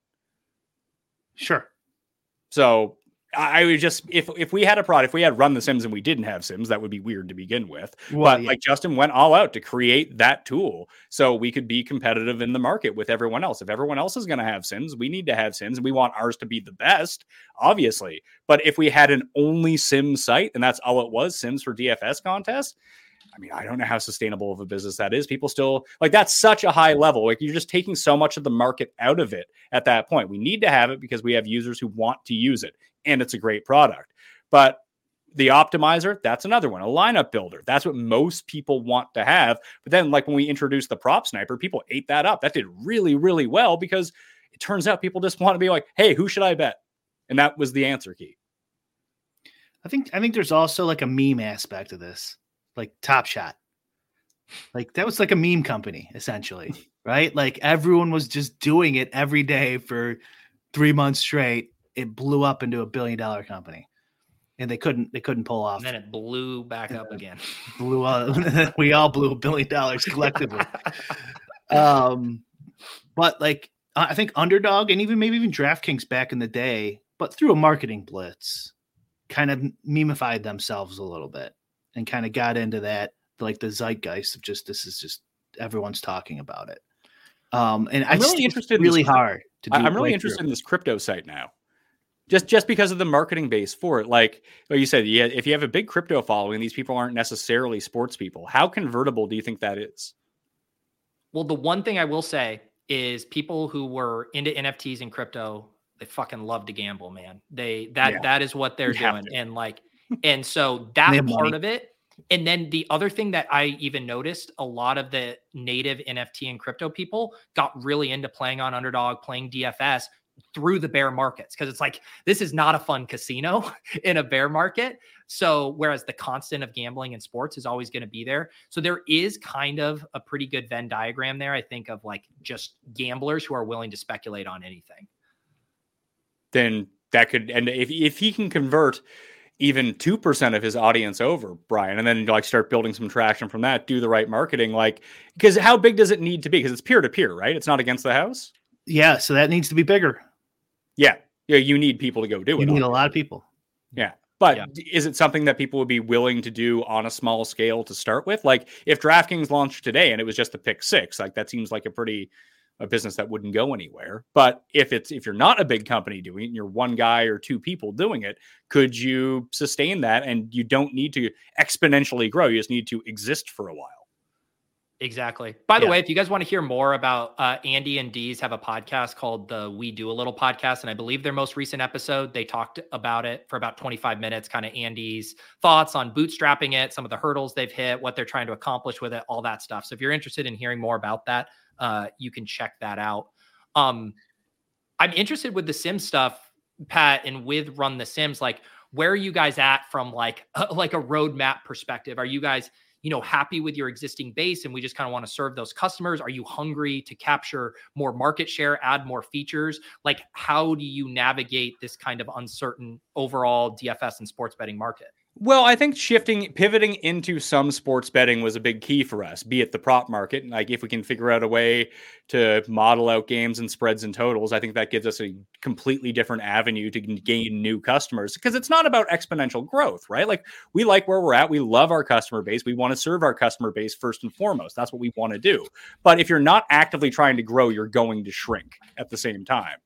Sure. So I would just, if we had a product, if we had run the Sims and we didn't have Sims, that would be weird to begin with. Well, but Justin went all out to create that tool so we could be competitive in the market with everyone else. If everyone else is going to have Sims, we need to have Sims, and we want ours to be the best, obviously. But if we had an only Sim site and that's all it was, Sims for DFS contests, I mean, I don't know how sustainable of a business that is. People still that's such a high level. Like, you're just taking so much of the market out of it at that point. We need to have it because we have users who want to use it, and it's a great product. But the optimizer, that's another one. A lineup builder, that's what most people want to have. But then, like, when we introduced the prop sniper, people ate that up. That did really, really well, because it turns out people just want to be like, hey, who should I bet? And that was the answer key. I think there's also like a meme aspect of this. Like Top Shot, like that was like a meme company essentially, right? Like everyone was just doing it every day for 3 months straight. It blew up into $1 billion company, and they couldn't pull off. And then it blew back up again. Blew up. We all blew $1 billion collectively. But like I think Underdog and maybe even DraftKings back in the day, but through a marketing blitz, kind of memified themselves a little bit. And kind of got into that, like the zeitgeist of this is just everyone's talking about it. And I'm really interested. Really hard to do. I'm really interested in this crypto site now, just because of the marketing base for it. Like you said, if you have a big crypto following, these people aren't necessarily sports people. How convertible do you think that is? Well, the one thing I will say is people who were into NFTs and crypto, they fucking love to gamble, man. That is what they're doing, and so that part of it. And then the other thing that I even noticed, a lot of the native NFT and crypto people got really into playing on Underdog, playing DFS through the bear markets, because it's like, this is not a fun casino in a bear market. So whereas the constant of gambling in sports is always going to be there. So there is kind of a pretty good Venn diagram there, I think, of like just gamblers who are willing to speculate on anything. Then that could, and if he can convert even 2% of his audience over, Brian, and then like start building some traction from that, do the right marketing, like, because how big does it need to be? Because it's peer-to-peer, right? It's not against the house. Yeah. So that needs to be bigger. Yeah. You need people to go do it. You need a lot of people. Yeah. But is it something that people would be willing to do on a small scale to start with? Like if DraftKings launched today and it was just the pick six, like that seems like a business that wouldn't go anywhere. But if you're not a big company doing it and you're one guy or two people doing it, could you sustain that? And you don't need to exponentially grow. You just need to exist for a while. Exactly. By the way, if you guys want to hear more about Andy and Dees have a podcast called the We Do a Little podcast. And I believe their most recent episode, they talked about it for about 25 minutes, kind of Andy's thoughts on bootstrapping it, some of the hurdles they've hit, what they're trying to accomplish with it, all that stuff. So if you're interested in hearing more about that, you can check that out. I'm interested with the Sim stuff, Pat, and with Run the Sims, like where are you guys at from like a roadmap perspective? Are you guys, happy with your existing base and we just kind of want to serve those customers? Are you hungry to capture more market share, add more features? Like, how do you navigate this kind of uncertain overall DFS and sports betting market? Well, I think pivoting into some sports betting was a big key for us, be it the prop market. Like if we can figure out a way to model out games and spreads and totals, I think that gives us a completely different avenue to gain new customers, because it's not about exponential growth, right? Like we like where we're at. We love our customer base. We want to serve our customer base first and foremost. That's what we want to do. But if you're not actively trying to grow, you're going to shrink at the same time.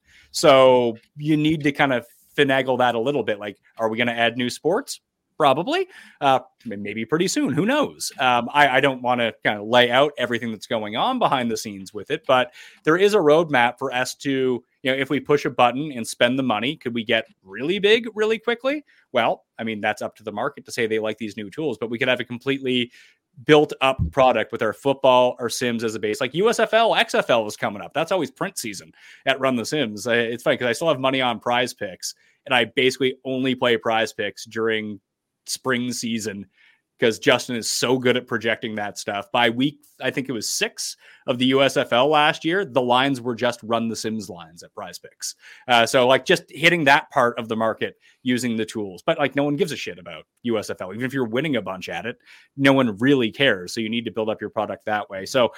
So you need to kind of finagle that a little bit. Like, are we going to add new sports? Probably, maybe pretty soon. Who knows? I don't want to kind of lay out everything that's going on behind the scenes with it, but there is a roadmap for us to, if we push a button and spend the money, could we get really big really quickly? Well, I mean, that's up to the market to say they like these new tools, but we could have a completely built up product with our football, our Sims as a base. Like USFL, XFL is coming up. That's always print season at Run the Sims. It's funny because I still have money on Prize Picks, and I basically only play Prize Picks during spring season because Justin is so good at projecting that stuff. By week, I think it was 6 of the USFL last year, the lines were just Run the Sims lines at Prize Picks. So like just hitting that part of the market using the tools, but like no one gives a shit about USFL. Even if you're winning a bunch at it, no one really cares. So you need to build up your product that way. So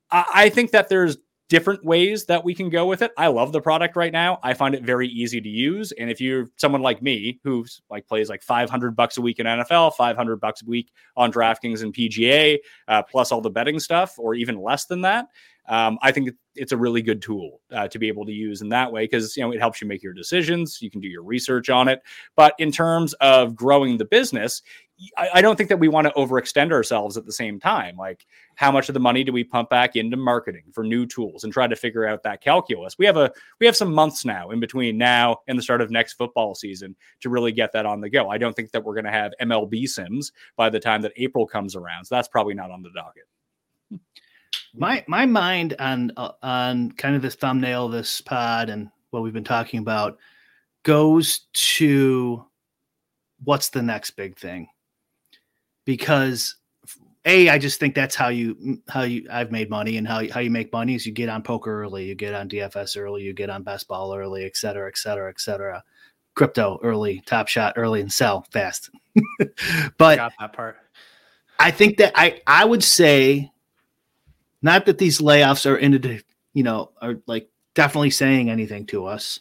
I think that there's different ways that we can go with it. I love the product right now. I find it very easy to use. And if you're someone like me who's like plays like $500 a week in NFL, $500 a week on DraftKings and PGA, plus all the betting stuff, or even less than that, I think it's a really good tool to be able to use in that way, because it helps you make your decisions. You can do your research on it. But in terms of growing the business, I don't think that we want to overextend ourselves at the same time. Like, how much of the money do we pump back into marketing for new tools and try to figure out that calculus? We have some months now in between now and the start of next football season to really get that on the go. I don't think that we're going to have MLB Sims by the time that April comes around. So that's probably not on the docket. My mind on kind of this thumbnail of this pod and what we've been talking about goes to what's the next big thing. Because I just think that's how I've made money, and how you make money is you get on poker early, you get on DFS early, you get on best ball early, et cetera, et cetera, et cetera. Crypto early, Top Shot early, and sell fast. But got that part. I think that I would say, not that these layoffs are are like definitely saying anything to us,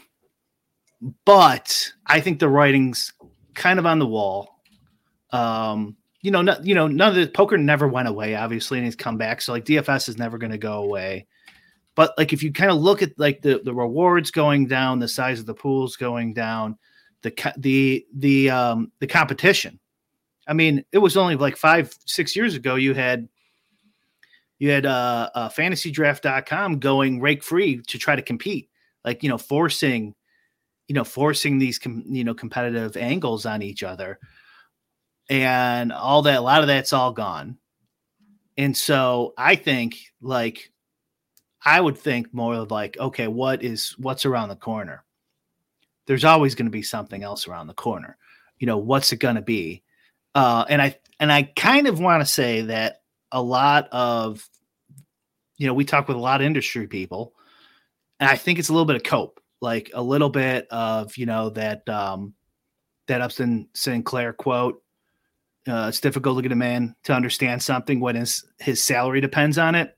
but I think the writing's kind of on the wall. None of the poker never went away, obviously, and it's come back. So like DFS is never going to go away. But like, if you kind of look at like the rewards going down, the size of the pools going down, the competition. I mean, it was only like 5-6 years ago you had fantasydraft.com going rake free to try to compete, like, forcing these competitive angles on each other. And all that, a lot of that's all gone. And so I think, like, I would think more of like, okay, what's around the corner? There's always going to be something else around the corner. What's it going to be? And I kind of want to say that a lot of, we talk with a lot of industry people, and I think it's a little bit of cope, like a little bit of, that Upton Sinclair quote. It's difficult to get a man to understand something when his salary depends on it.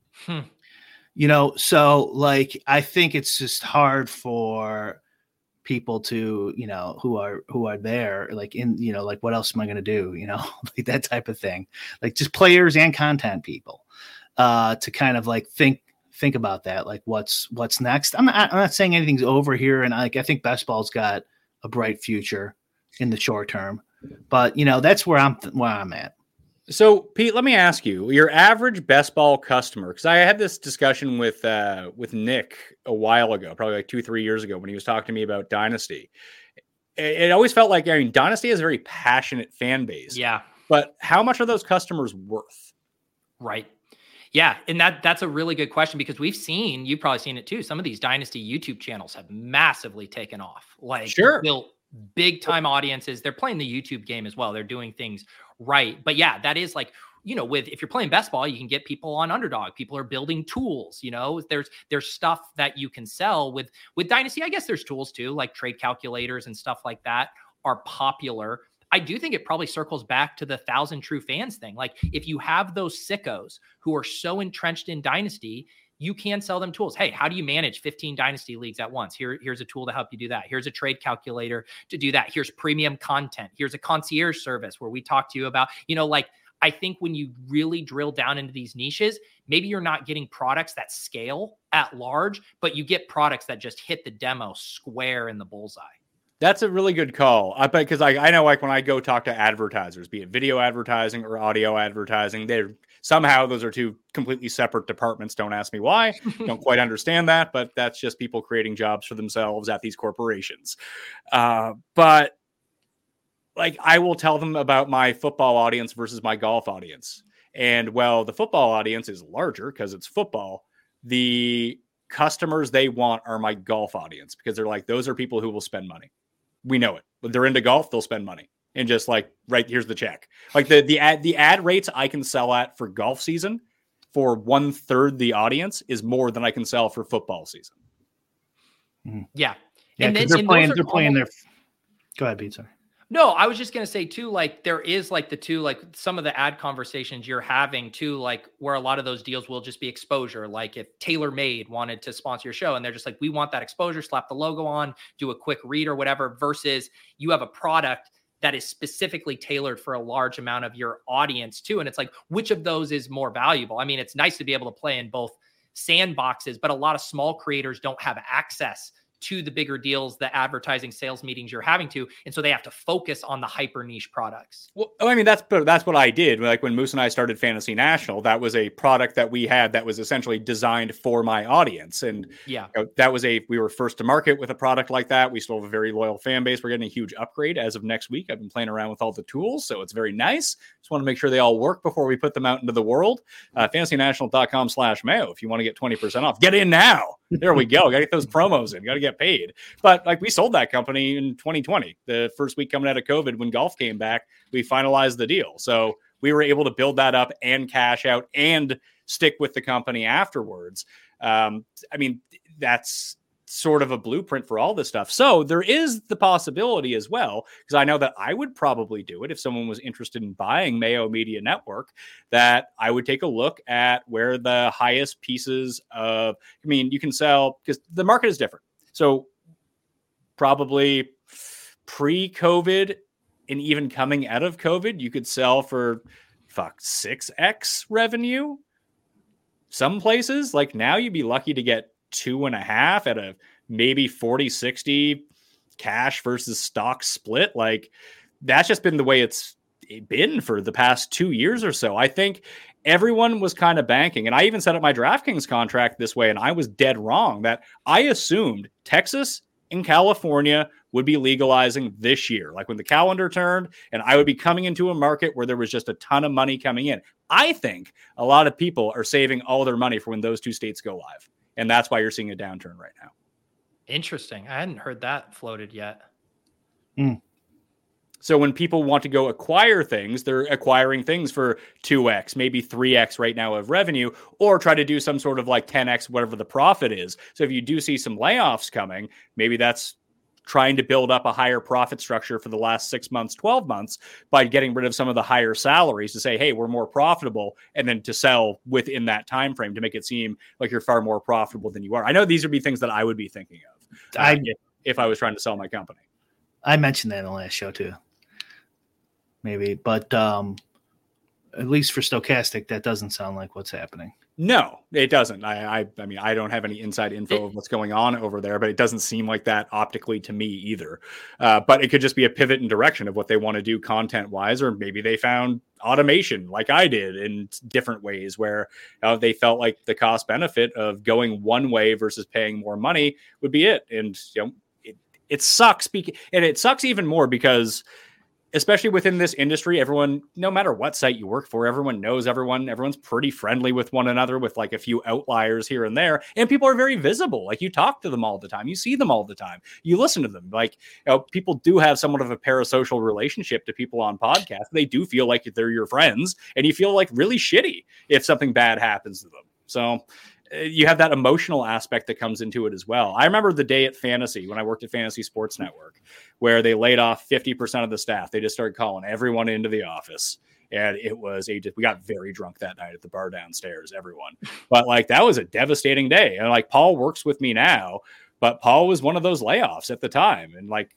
So like, I think it's just hard for people to, who are there, like like, what else am I going to do? Like that type of thing, like just players and content people, to kind of like think about that. Like what's next. I'm not saying anything's over here. And I think best ball's got a bright future in the short term, but that's where I'm at. So Pete, let me ask you, your average best ball customer, because I had this discussion with Nick a while ago, probably like 2-3 years ago, when he was talking to me about Dynasty. It always felt like, Dynasty has a very passionate fan base. Yeah. But how much are those customers worth? Right. Yeah. And that's a really good question, because you've probably seen it too. Some of these Dynasty YouTube channels have massively taken off, like sure. Built big time audiences. They're playing the YouTube game as well. They're doing things right. But yeah, that is like, if you're playing best ball, you can get people on Underdog. People are building tools, there's stuff that you can sell with Dynasty. I guess there's tools too, like trade calculators and stuff like that are popular. I do think it probably circles back to the 1,000 true fans thing. Like if you have those sickos who are so entrenched in Dynasty, you can sell them tools. Hey, how do you manage 15 Dynasty leagues at once? Here's a tool to help you do that. Here's a trade calculator to do that. Here's premium content. Here's a concierge service where we talk to you about, I think when you really drill down into these niches, maybe you're not getting products that scale at large, but you get products that just hit the demo square in the bullseye. That's a really good call. I bet, because I know, like when I go talk to advertisers, be it video advertising or audio advertising, somehow those are two completely separate departments. Don't ask me why. Don't quite understand that, but that's just people creating jobs for themselves at these corporations. But like, I will tell them about my football audience versus my golf audience. And well, the football audience is larger because it's football. The customers they want are my golf audience, because they're like, those are people who will spend money. We know it. When they're into golf, they'll spend money. And just like, right, here's the check. Like the ad rates I can sell at for golf season for 1/3 the audience is more than I can sell for football season. Yeah. Yeah, and then they're playing their. Go ahead, Pete. Sorry. No, I was just going to say too, like there is like some of the ad conversations you're having too, like where a lot of those deals will just be exposure. Like if TaylorMade wanted to sponsor your show and they're just like, we want that exposure, slap the logo on, do a quick read or whatever, versus you have a product that is specifically tailored for a large amount of your audience too. And it's like, which of those is more valuable? I mean, it's nice to be able to play in both sandboxes, but a lot of small creators don't have access to the bigger deals, the advertising sales meetings you're having to. And so they have to focus on the hyper niche products. Well, I mean, that's what I did. Like when Moose and I started Fantasy National, that was a product that we had that was essentially designed for my audience. And yeah, we were first to market with a product like that. We still have a very loyal fan base. We're getting a huge upgrade as of next week. I've been playing around with all the tools, so it's very nice. Just want to make sure they all work before we put them out into the world. FantasyNational.com/Mayo. If you want to get 20% off, get in now. There we go. Got to get those promos in. Got to get paid. But like we sold that company in 2020, the first week coming out of COVID, when golf came back, we finalized the deal. So we were able to build that up and cash out and stick with the company afterwards. I mean, that's sort of a blueprint for all this stuff. So there is the possibility as well, because I know that I would probably do it if someone was interested in buying Mayo Media Network, that I would take a look at where the highest pieces of, I mean, you can sell, because the market is different. So probably pre-COVID and even coming out of COVID, you could sell for 6x revenue. Some places, like now, you'd be lucky to get 2.5 at a maybe 40-60 cash versus stock split. Like that's just been the way it's been for the past 2 years or so. I think everyone was kind of banking, and I even set up my DraftKings contract this way, and I was dead wrong, that I assumed Texas in California would be legalizing this year, like when the calendar turned, and I would be coming into a market where there was just a ton of money coming in. I think a lot of people are saving all their money for when those two states go live. And that's why you're seeing a downturn right now. Interesting. I hadn't heard that floated yet. So when people want to go acquire things, they're acquiring things for 2x, maybe 3x right now of revenue, or try to do some sort of like 10x, whatever the profit is. So if you do see some layoffs coming, maybe that's trying to build up a higher profit structure for the last 6 months, 12 months by getting rid of some of the higher salaries to say, hey, we're more profitable, and then to sell within that time frame to make it seem like you're far more profitable than you are. I know these would be things that I would be thinking of if I was trying to sell my company. I mentioned that in the last show too. Maybe, but at least for Stokastic, that doesn't sound like what's happening. No, it doesn't. I mean, I don't have any inside info of what's going on over there, but it doesn't seem like that optically to me either. But it could just be a pivot in direction of what they want to do content-wise, or maybe they found automation like I did in different ways where they felt like the cost benefit of going one way versus paying more money would be it. And it sucks, and it sucks even more because especially within this industry, everyone, no matter what site you work for, everyone knows everyone. Everyone's pretty friendly with one another with like a few outliers here and there. And people are very visible. Like you talk to them all the time. You see them all the time. You listen to them. Like people do have somewhat of a parasocial relationship to people on podcasts. They do feel like they're your friends, and you feel like really shitty if something bad happens to them. So you have that emotional aspect that comes into it as well. I remember the day at Fantasy, when I worked at Fantasy Sports Network, where they laid off 50% of the staff. They just started calling everyone into the office. And it was we got very drunk that night at the bar downstairs, everyone. But like, that was a devastating day. And like, Paul works with me now, but Paul was one of those layoffs at the time. And like,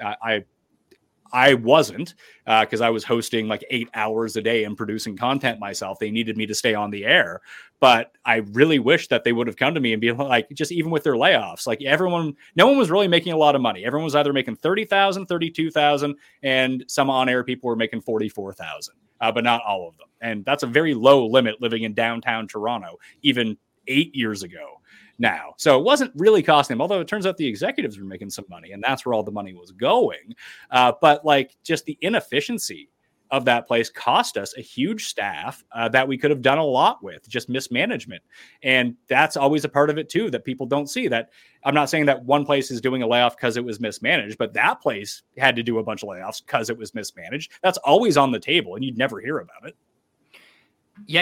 I wasn't because I was hosting like 8 hours a day and producing content myself. They needed me to stay on the air, but I really wish that they would have come to me and be like, just even with their layoffs, like no one was really making a lot of money. Everyone was either making 30,000, 32,000, and some on-air people were making 44,000, but not all of them. And that's a very low limit living in downtown Toronto, even 8 years ago now. So it wasn't really costing them, although it turns out the executives were making some money, and that's where all the money was going. But like, just the inefficiency of that place cost us a huge staff that we could have done a lot with, just mismanagement. And that's always a part of it too, that people don't see. That I'm not saying that one place is doing a layoff because it was mismanaged, but that place had to do a bunch of layoffs because it was mismanaged. That's always on the table, and you'd never hear about it. Yeah,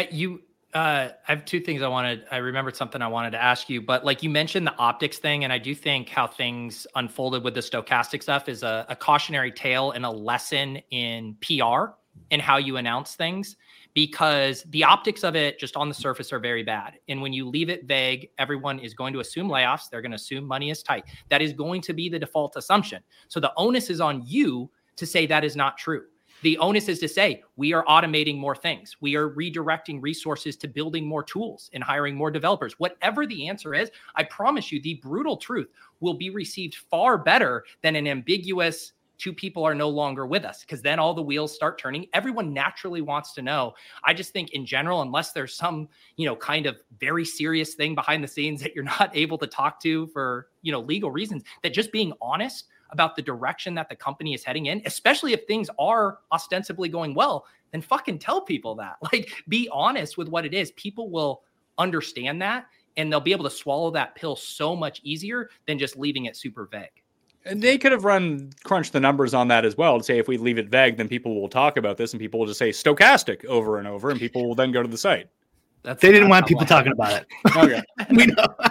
I have two things I remembered something I wanted to ask you, but like you mentioned the optics thing. And I do think how things unfolded with the Stokastic stuff is a cautionary tale and a lesson in PR and how you announce things, because the optics of it just on the surface are very bad. And when you leave it vague, everyone is going to assume layoffs. They're going to assume money is tight. That is going to be the default assumption. So the onus is on you to say that is not true. The onus is to say, we are automating more things. We are redirecting resources to building more tools and hiring more developers. Whatever the answer is, I promise you the brutal truth will be received far better than an ambiguous two people are no longer with us, because then all the wheels start turning. Everyone naturally wants to know. I just think in general, unless there's some, kind of very serious thing behind the scenes that you're not able to talk to for, legal reasons, that just being honest about the direction that the company is heading in, especially if things are ostensibly going well, then fucking tell people that. Like, be honest with what it is. People will understand that, and they'll be able to swallow that pill so much easier than just leaving it super vague. And they could have crunched the numbers on that as well to say, if we leave it vague, then people will talk about this and people will just say Stokastic over and over, and people will then go to the site. They didn't want people talking about it. Okay. We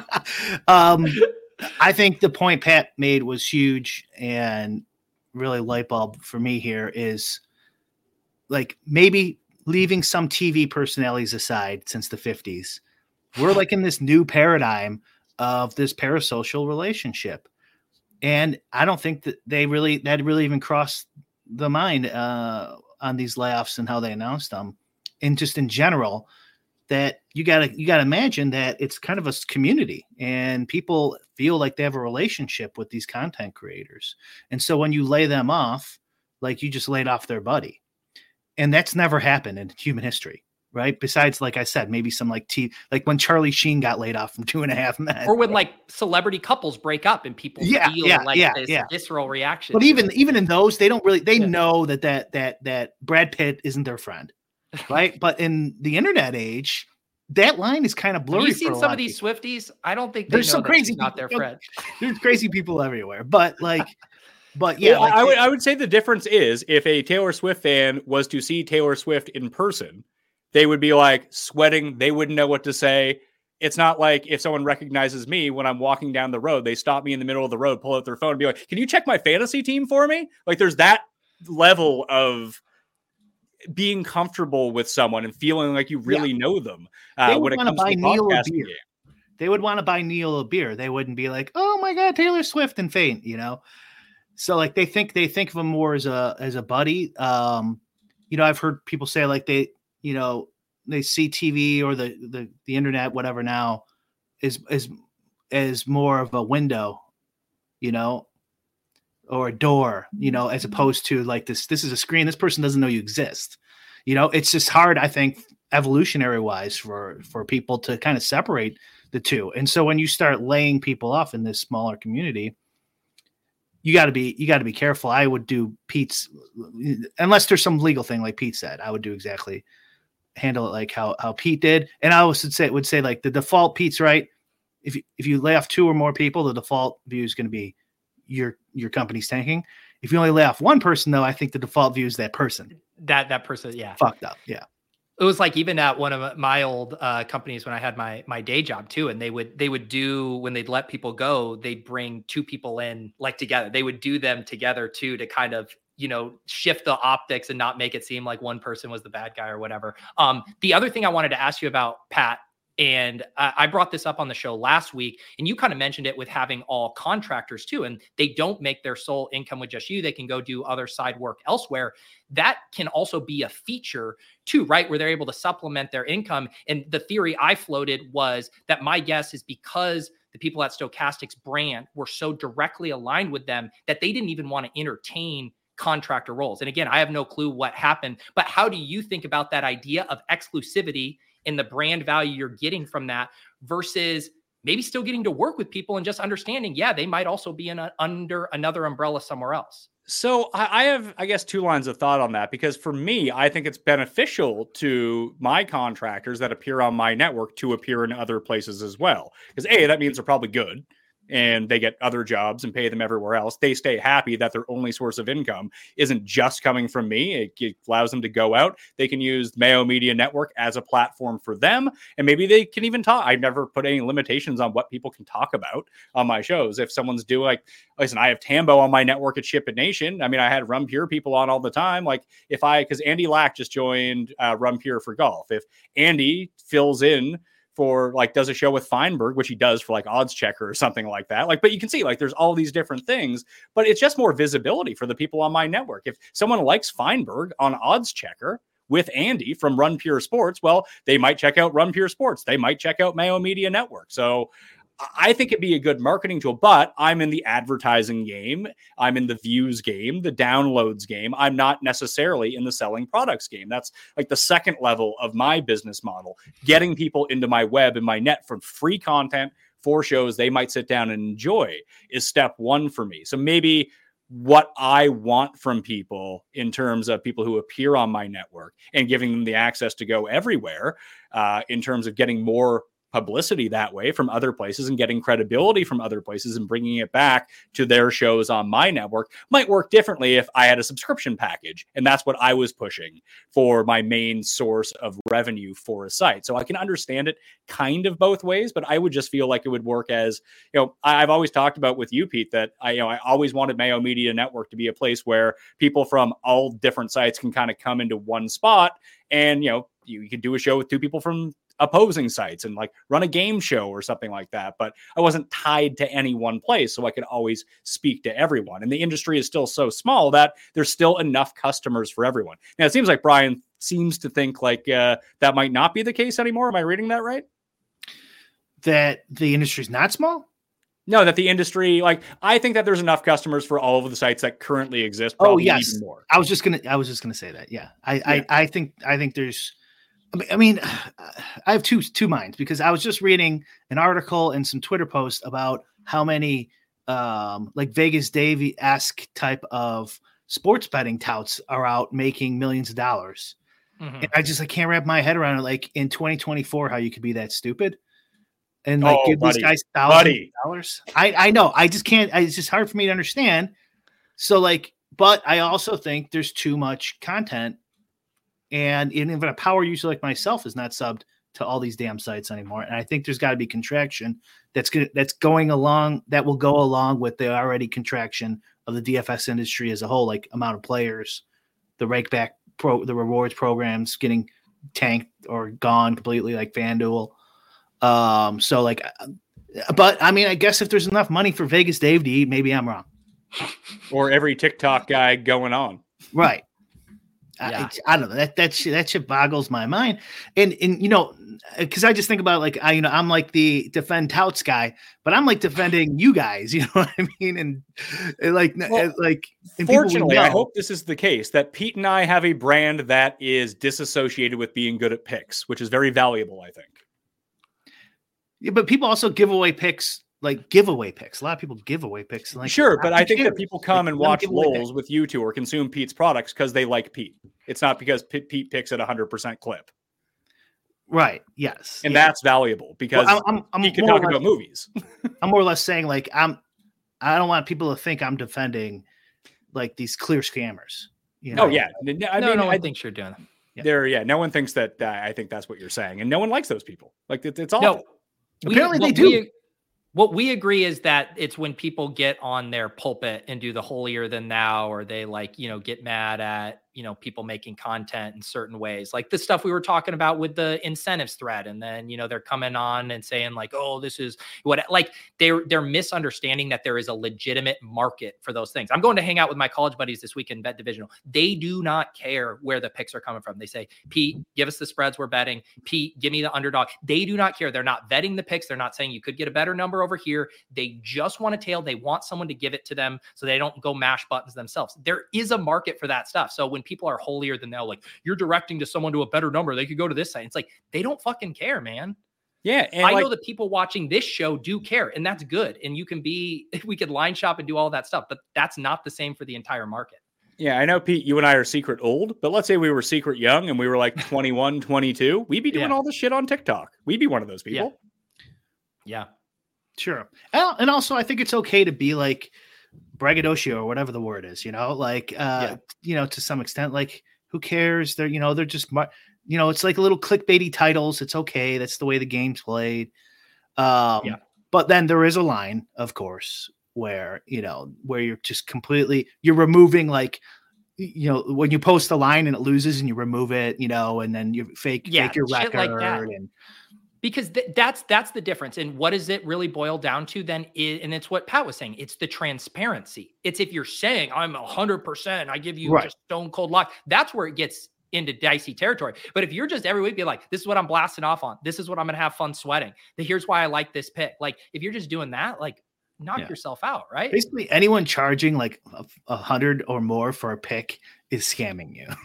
know. I think the point Pat made was huge, and really light bulb for me here is like, maybe leaving some TV personalities aside since the 50s. We're like in this new paradigm of this parasocial relationship. And I don't think that that really even crossed the mind on these layoffs and how they announced them. And just in general, that you gotta imagine that it's kind of a community, and people feel like they have a relationship with these content creators. And so when you lay them off, like you just laid off their buddy, and that's never happened in human history. right? Besides, like I said, maybe some like when Charlie Sheen got laid off from 2.5 Men, or when like celebrity couples break up and people feel this visceral reaction. But even in those, they don't really know that Brad Pitt isn't their friend, right? But in the internet age, that line is kind of blurry. Have you seen some of these Swifties? I don't think there's some crazy not their friend. There's crazy people everywhere, but yeah, well, I would say the difference is if a Taylor Swift fan was to see Taylor Swift in person, they would be like sweating. They wouldn't know what to say. It's not like if someone recognizes me when I'm walking down the road, they stop me in the middle of the road, pull out their phone and be like, "Can you check my fantasy team for me?" Like there's that level of being comfortable with someone and feeling like you really know them. When it comes to podcasting game. They would want to buy Neil a beer. They wouldn't be like, "Oh my God, Taylor Swift," and faint, So like they think of him more as a buddy. I've heard people say like they see TV or the internet, whatever now is more of a window, or a door, as opposed to like this is a screen. This person doesn't know you exist. It's just hard, I think, evolutionary wise for people to kind of separate the two. And so when you start laying people off in this smaller community, you got to be careful. I would do Pete's, unless there's some legal thing like Pete said, I would do exactly handle it like how Pete did. And I would say like the default, Pete's right. If you lay off 2 or more people, the default view is going to be your company's tanking. If you only lay off one person, though, I think the default view is that person. That person, yeah, fucked up, yeah. It was like even at one of my old companies when I had my day job too, and they would do when they'd let people go, they'd bring 2 people in like together. They would do them together too to kind of shift the optics and not make it seem like one person was the bad guy or whatever. The other thing I wanted to ask you about, Pat. And I brought this up on the show last week, and you kind of mentioned it with having all contractors too, and they don't make their sole income with just you. They can go do other side work elsewhere. That can also be a feature too, right? Where they're able to supplement their income. And the theory I floated was that my guess is because the people at Stochastic's brand were so directly aligned with them that they didn't even want to entertain contractor roles. And again, I have no clue what happened, but how do you think about that idea of exclusivity and the brand value you're getting from that versus maybe still getting to work with people and just understanding, they might also be under another umbrella somewhere else? So I have, I guess, 2 lines of thought on that, because for me, I think it's beneficial to my contractors that appear on my network to appear in other places as well. Because that means they're probably good and they get other jobs and pay them everywhere else. They stay happy that their only source of income isn't just coming from me. It allows them to go out. They can use Mayo Media Network as a platform for them. And maybe they can even talk. I've never put any limitations on what people can talk about on my shows. If someone's doing like, listen, I have Tambo on my network at Ship It Nation. I mean, I had Rum Pure people on all the time. Like because Andy Lack just joined Rum Pure for golf. If Andy fills in for does a show with Feinberg, which he does for Odds Checker or something like that. But you can see there's all these different things, but it's just more visibility for the people on my network. If someone likes Feinberg on Odds Checker with Andy from Run Pure Sports, well, they might check out Run Pure Sports. They might check out Mayo Media Network. So I think it'd be a good marketing tool, but I'm in the advertising game. I'm in the views game, the downloads game. I'm not necessarily in the selling products game. That's the second level of my business model. Getting people into my web and my net from free content for shows they might sit down and enjoy is step 1 for me. So maybe what I want from people in terms of people who appear on my network and giving them the access to go everywhere in terms of getting more publicity that way from other places and getting credibility from other places and bringing it back to their shows on my network might work differently if I had a subscription package. And that's what I was pushing for my main source of revenue for a site. So I can understand it kind of both ways, but I would just feel like it would work as, I've always talked about with you, Pete, that I always wanted Mayo Media Network to be a place where people from all different sites can kind of come into one spot. And, you could do a show with 2 people from opposing sites and run a game show or something like that. But I wasn't tied to any one place, so I could always speak to everyone. And the industry is still so small that there's still enough customers for everyone. Now, it seems like Brian seems to think that might not be the case anymore. Am I reading that right? That the industry is not small? No, that the industry, I think that there's enough customers for all of the sites that currently exist. Probably yes. Even more. I was just gonna say that. Yeah. I think there's I mean, I have two minds because I was just reading an article and some Twitter posts about how many like Vegas Davy-esque type of sports betting touts are out making millions of dollars. And I can't wrap my head around it. Like in 2024, how you could be that stupid and like give these guys thousands of dollars. I know. I just can't. It's just hard for me to understand. So like, but I also think there's too much content, and even a power user like myself is not subbed to all these damn sites anymore. And I think there's got to be contraction that will go along with the already contraction of the DFS industry as a whole, like amount of players, the the rewards programs getting tanked or gone completely, like FanDuel. So like, but I mean, I guess if there's enough money for Vegas Dave to eat, maybe I'm wrong. Or every TikTok guy going on. Right. Yeah. I don't know. That shit boggles my mind. And you know, because I just think about like I'm like the defend touts guy, but I'm like defending you guys. You know what I mean? And fortunately, I hope this is the case that Pete and I have a brand that is disassociated with being good at picks, which is very valuable, I think. Yeah, but people also give away picks. Like giveaway picks. A lot of people give away picks. Like, sure, but I think that people come and watch Lols with you two or consume Pete's products because they like Pete. It's not because Pete picks at 100% clip. Right. Yes. And that's valuable because he can talk about movies. I'm more or less saying like I don't want people to think I'm defending like these clear scammers. You know? Oh yeah. No one thinks you're doing them. No one thinks that. I think that's what you're saying, and no one likes those people. Like it's awful. No, apparently they do. What we agree is that it's when people get on their pulpit and do the holier than thou, or they get mad at, people making content in certain ways, like the stuff we were talking about with the incentives thread. And then, they're coming on and saying like, oh, this is what, like they're misunderstanding that there is a legitimate market for those things. I'm going to hang out with my college buddies this week in Bet Divisional. They do not care where the picks are coming from. They say, Pete, give us the spreads we're betting. Pete, give me the underdog. They do not care. They're not vetting the picks. They're not saying you could get a better number over here. They just want a tail. They want someone to give it to them so they don't go mash buttons themselves. There is a market for that stuff. So when people are holier than thou, like you're directing to someone to a better number, they could go to this site. It's like, they don't fucking care, man. Yeah. And I know that people watching this show do care, and that's good. And we could line shop and do all that stuff, but that's not the same for the entire market. Yeah, I know, Pete, you and I are secret old, but let's say we were secret young and we were like 21, 22. We'd be doing all this shit on TikTok. We'd be one of those people. Yeah. Sure. And also I think it's okay to be like braggadocio or whatever the word is, to some extent, like who cares? They're just, it's like a little clickbaity titles. It's okay. That's the way the game's played. But then there is a line, of course, where you're just completely, you're removing like, when you post the line and it loses and you remove it, and then you fake your record like that. Because that's the difference. And what does it really boil down to then? And it's what Pat was saying. It's the transparency. It's if you're saying I'm 100%, I give you just stone cold lock. That's where it gets into dicey territory. But if you're just every week be like, this is what I'm blasting off on. This is what I'm going to have fun sweating. Here's why I like this pick. Like if you're just doing that, like knock yourself out, right? Basically anyone charging like 100 or more for a pick is scamming you.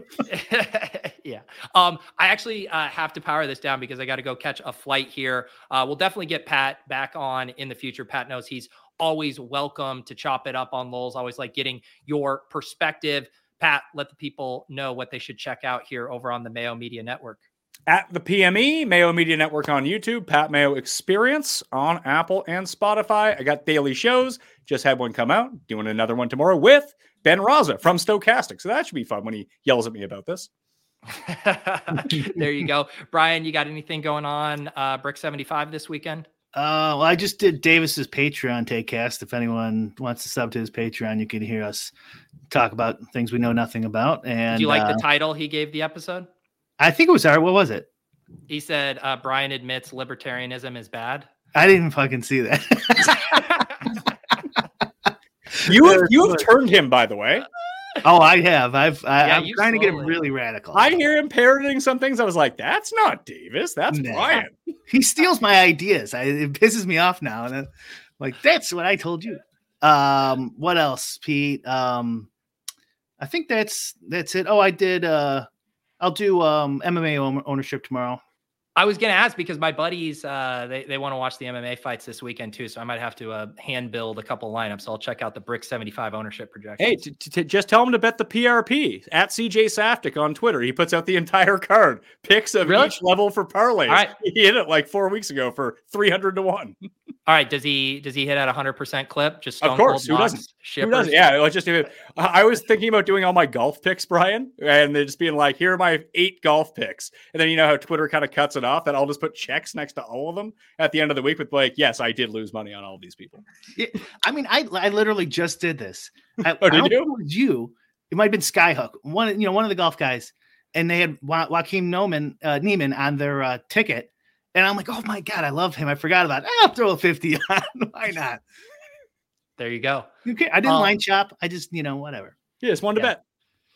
Yeah. I actually have to power this down because I got to go catch a flight here. We'll definitely get Pat back on in the future. Pat knows he's always welcome to chop it up on Lols. Always like getting your perspective. Pat, let the people know what they should check out here over on the Mayo Media Network. At the PME, Mayo Media Network on YouTube, Pat Mayo Experience on Apple and Spotify. I got daily shows. Just had one come out. Doing another one tomorrow with Ben Raza from Stochastic. So that should be fun when he yells at me about this. There you go. Brian, you got anything going on Brick 75 this weekend? Well, I just did Davis's Patreon takecast. If anyone wants to sub to his Patreon, you can hear us talk about things we know nothing about. And do you like the title he gave the episode? I think it was what was it? He said Brian admits libertarianism is bad. I didn't fucking see that. You have turned him, by the way. Oh, I have. I'm trying to get him really radical. I hear him parroting some things. I was like, that's not Davis. That's Brian. He steals my ideas. It pisses me off now. And I'm like, that's what I told you. What else, Pete? I think that's it. Oh, I did. I'll do MMA ownership tomorrow. I was going to ask because my buddies, they want to watch the MMA fights this weekend too. So I might have to hand build a couple lineups. So I'll check out the Brick 75 ownership projections. Hey, just tell them to bet the PRP at CJ Saftic on Twitter. He puts out the entire card, picks of each level for parlays. All right. He hit it like 4 weeks ago for 300 to 1. All right. Does he hit at 100% clip? Just of course. Who doesn't? Who doesn't? Yeah. Let's just do it. I was thinking about doing all my golf picks, Brian, and then just being like, here are my 8 golf picks. And then you know how Twitter kind of cuts it off, that I'll just put checks next to all of them at the end of the week with like, yes, I did lose money on all of these people. Yeah, I mean, I literally just did this. Did you? It was you. It might have been Skyhook, one of the golf guys, and they had Joaquin Neiman on their ticket. And I'm like, oh my God, I love him. I forgot about it. I'll throw a 50 on. Why not? There you go. Okay. I didn't line chop. I just, whatever. Yeah, just wanted to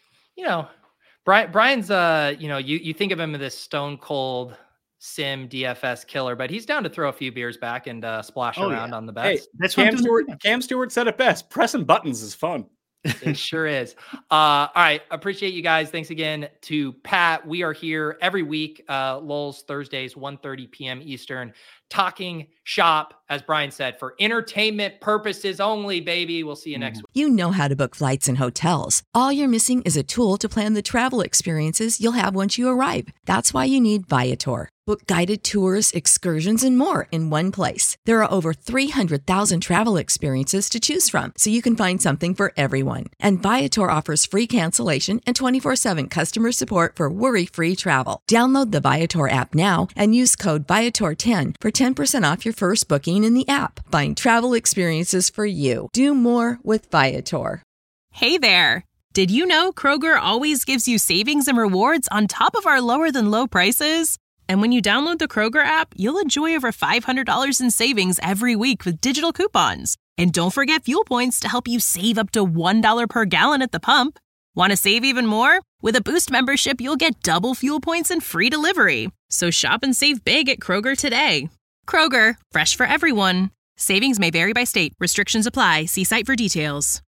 bet. Brian's, you think of him as this stone cold sim DFS killer, but he's down to throw a few beers back and splash around on the bets. Hey, that's Cam Stewart said it best. Pressing buttons is fun. It sure is. All right. Appreciate you guys. Thanks again to Pat. We are here every week, Lulz Thursdays, 1:30 p.m. Eastern, talking shop, as Brian said, for entertainment purposes only, baby. We'll see you next week. You know how to book flights and hotels. All you're missing is a tool to plan the travel experiences you'll have once you arrive. That's why you need Viator. Book guided tours, excursions, and more in one place. There are over 300,000 travel experiences to choose from, so you can find something for everyone. And Viator offers free cancellation and 24/7 customer support for worry-free travel. Download the Viator app now and use code Viator10 for 10% off your first booking in the app. Find travel experiences for you. Do more with Viator. Hey there. Did you know Kroger always gives you savings and rewards on top of our lower than low prices? And when you download the Kroger app, you'll enjoy over $500 in savings every week with digital coupons. And don't forget fuel points to help you save up to $1 per gallon at the pump. Want to save even more? With a Boost membership, you'll get double fuel points and free delivery. So shop and save big at Kroger today. Kroger, fresh for everyone. Savings may vary by state. Restrictions apply. See site for details.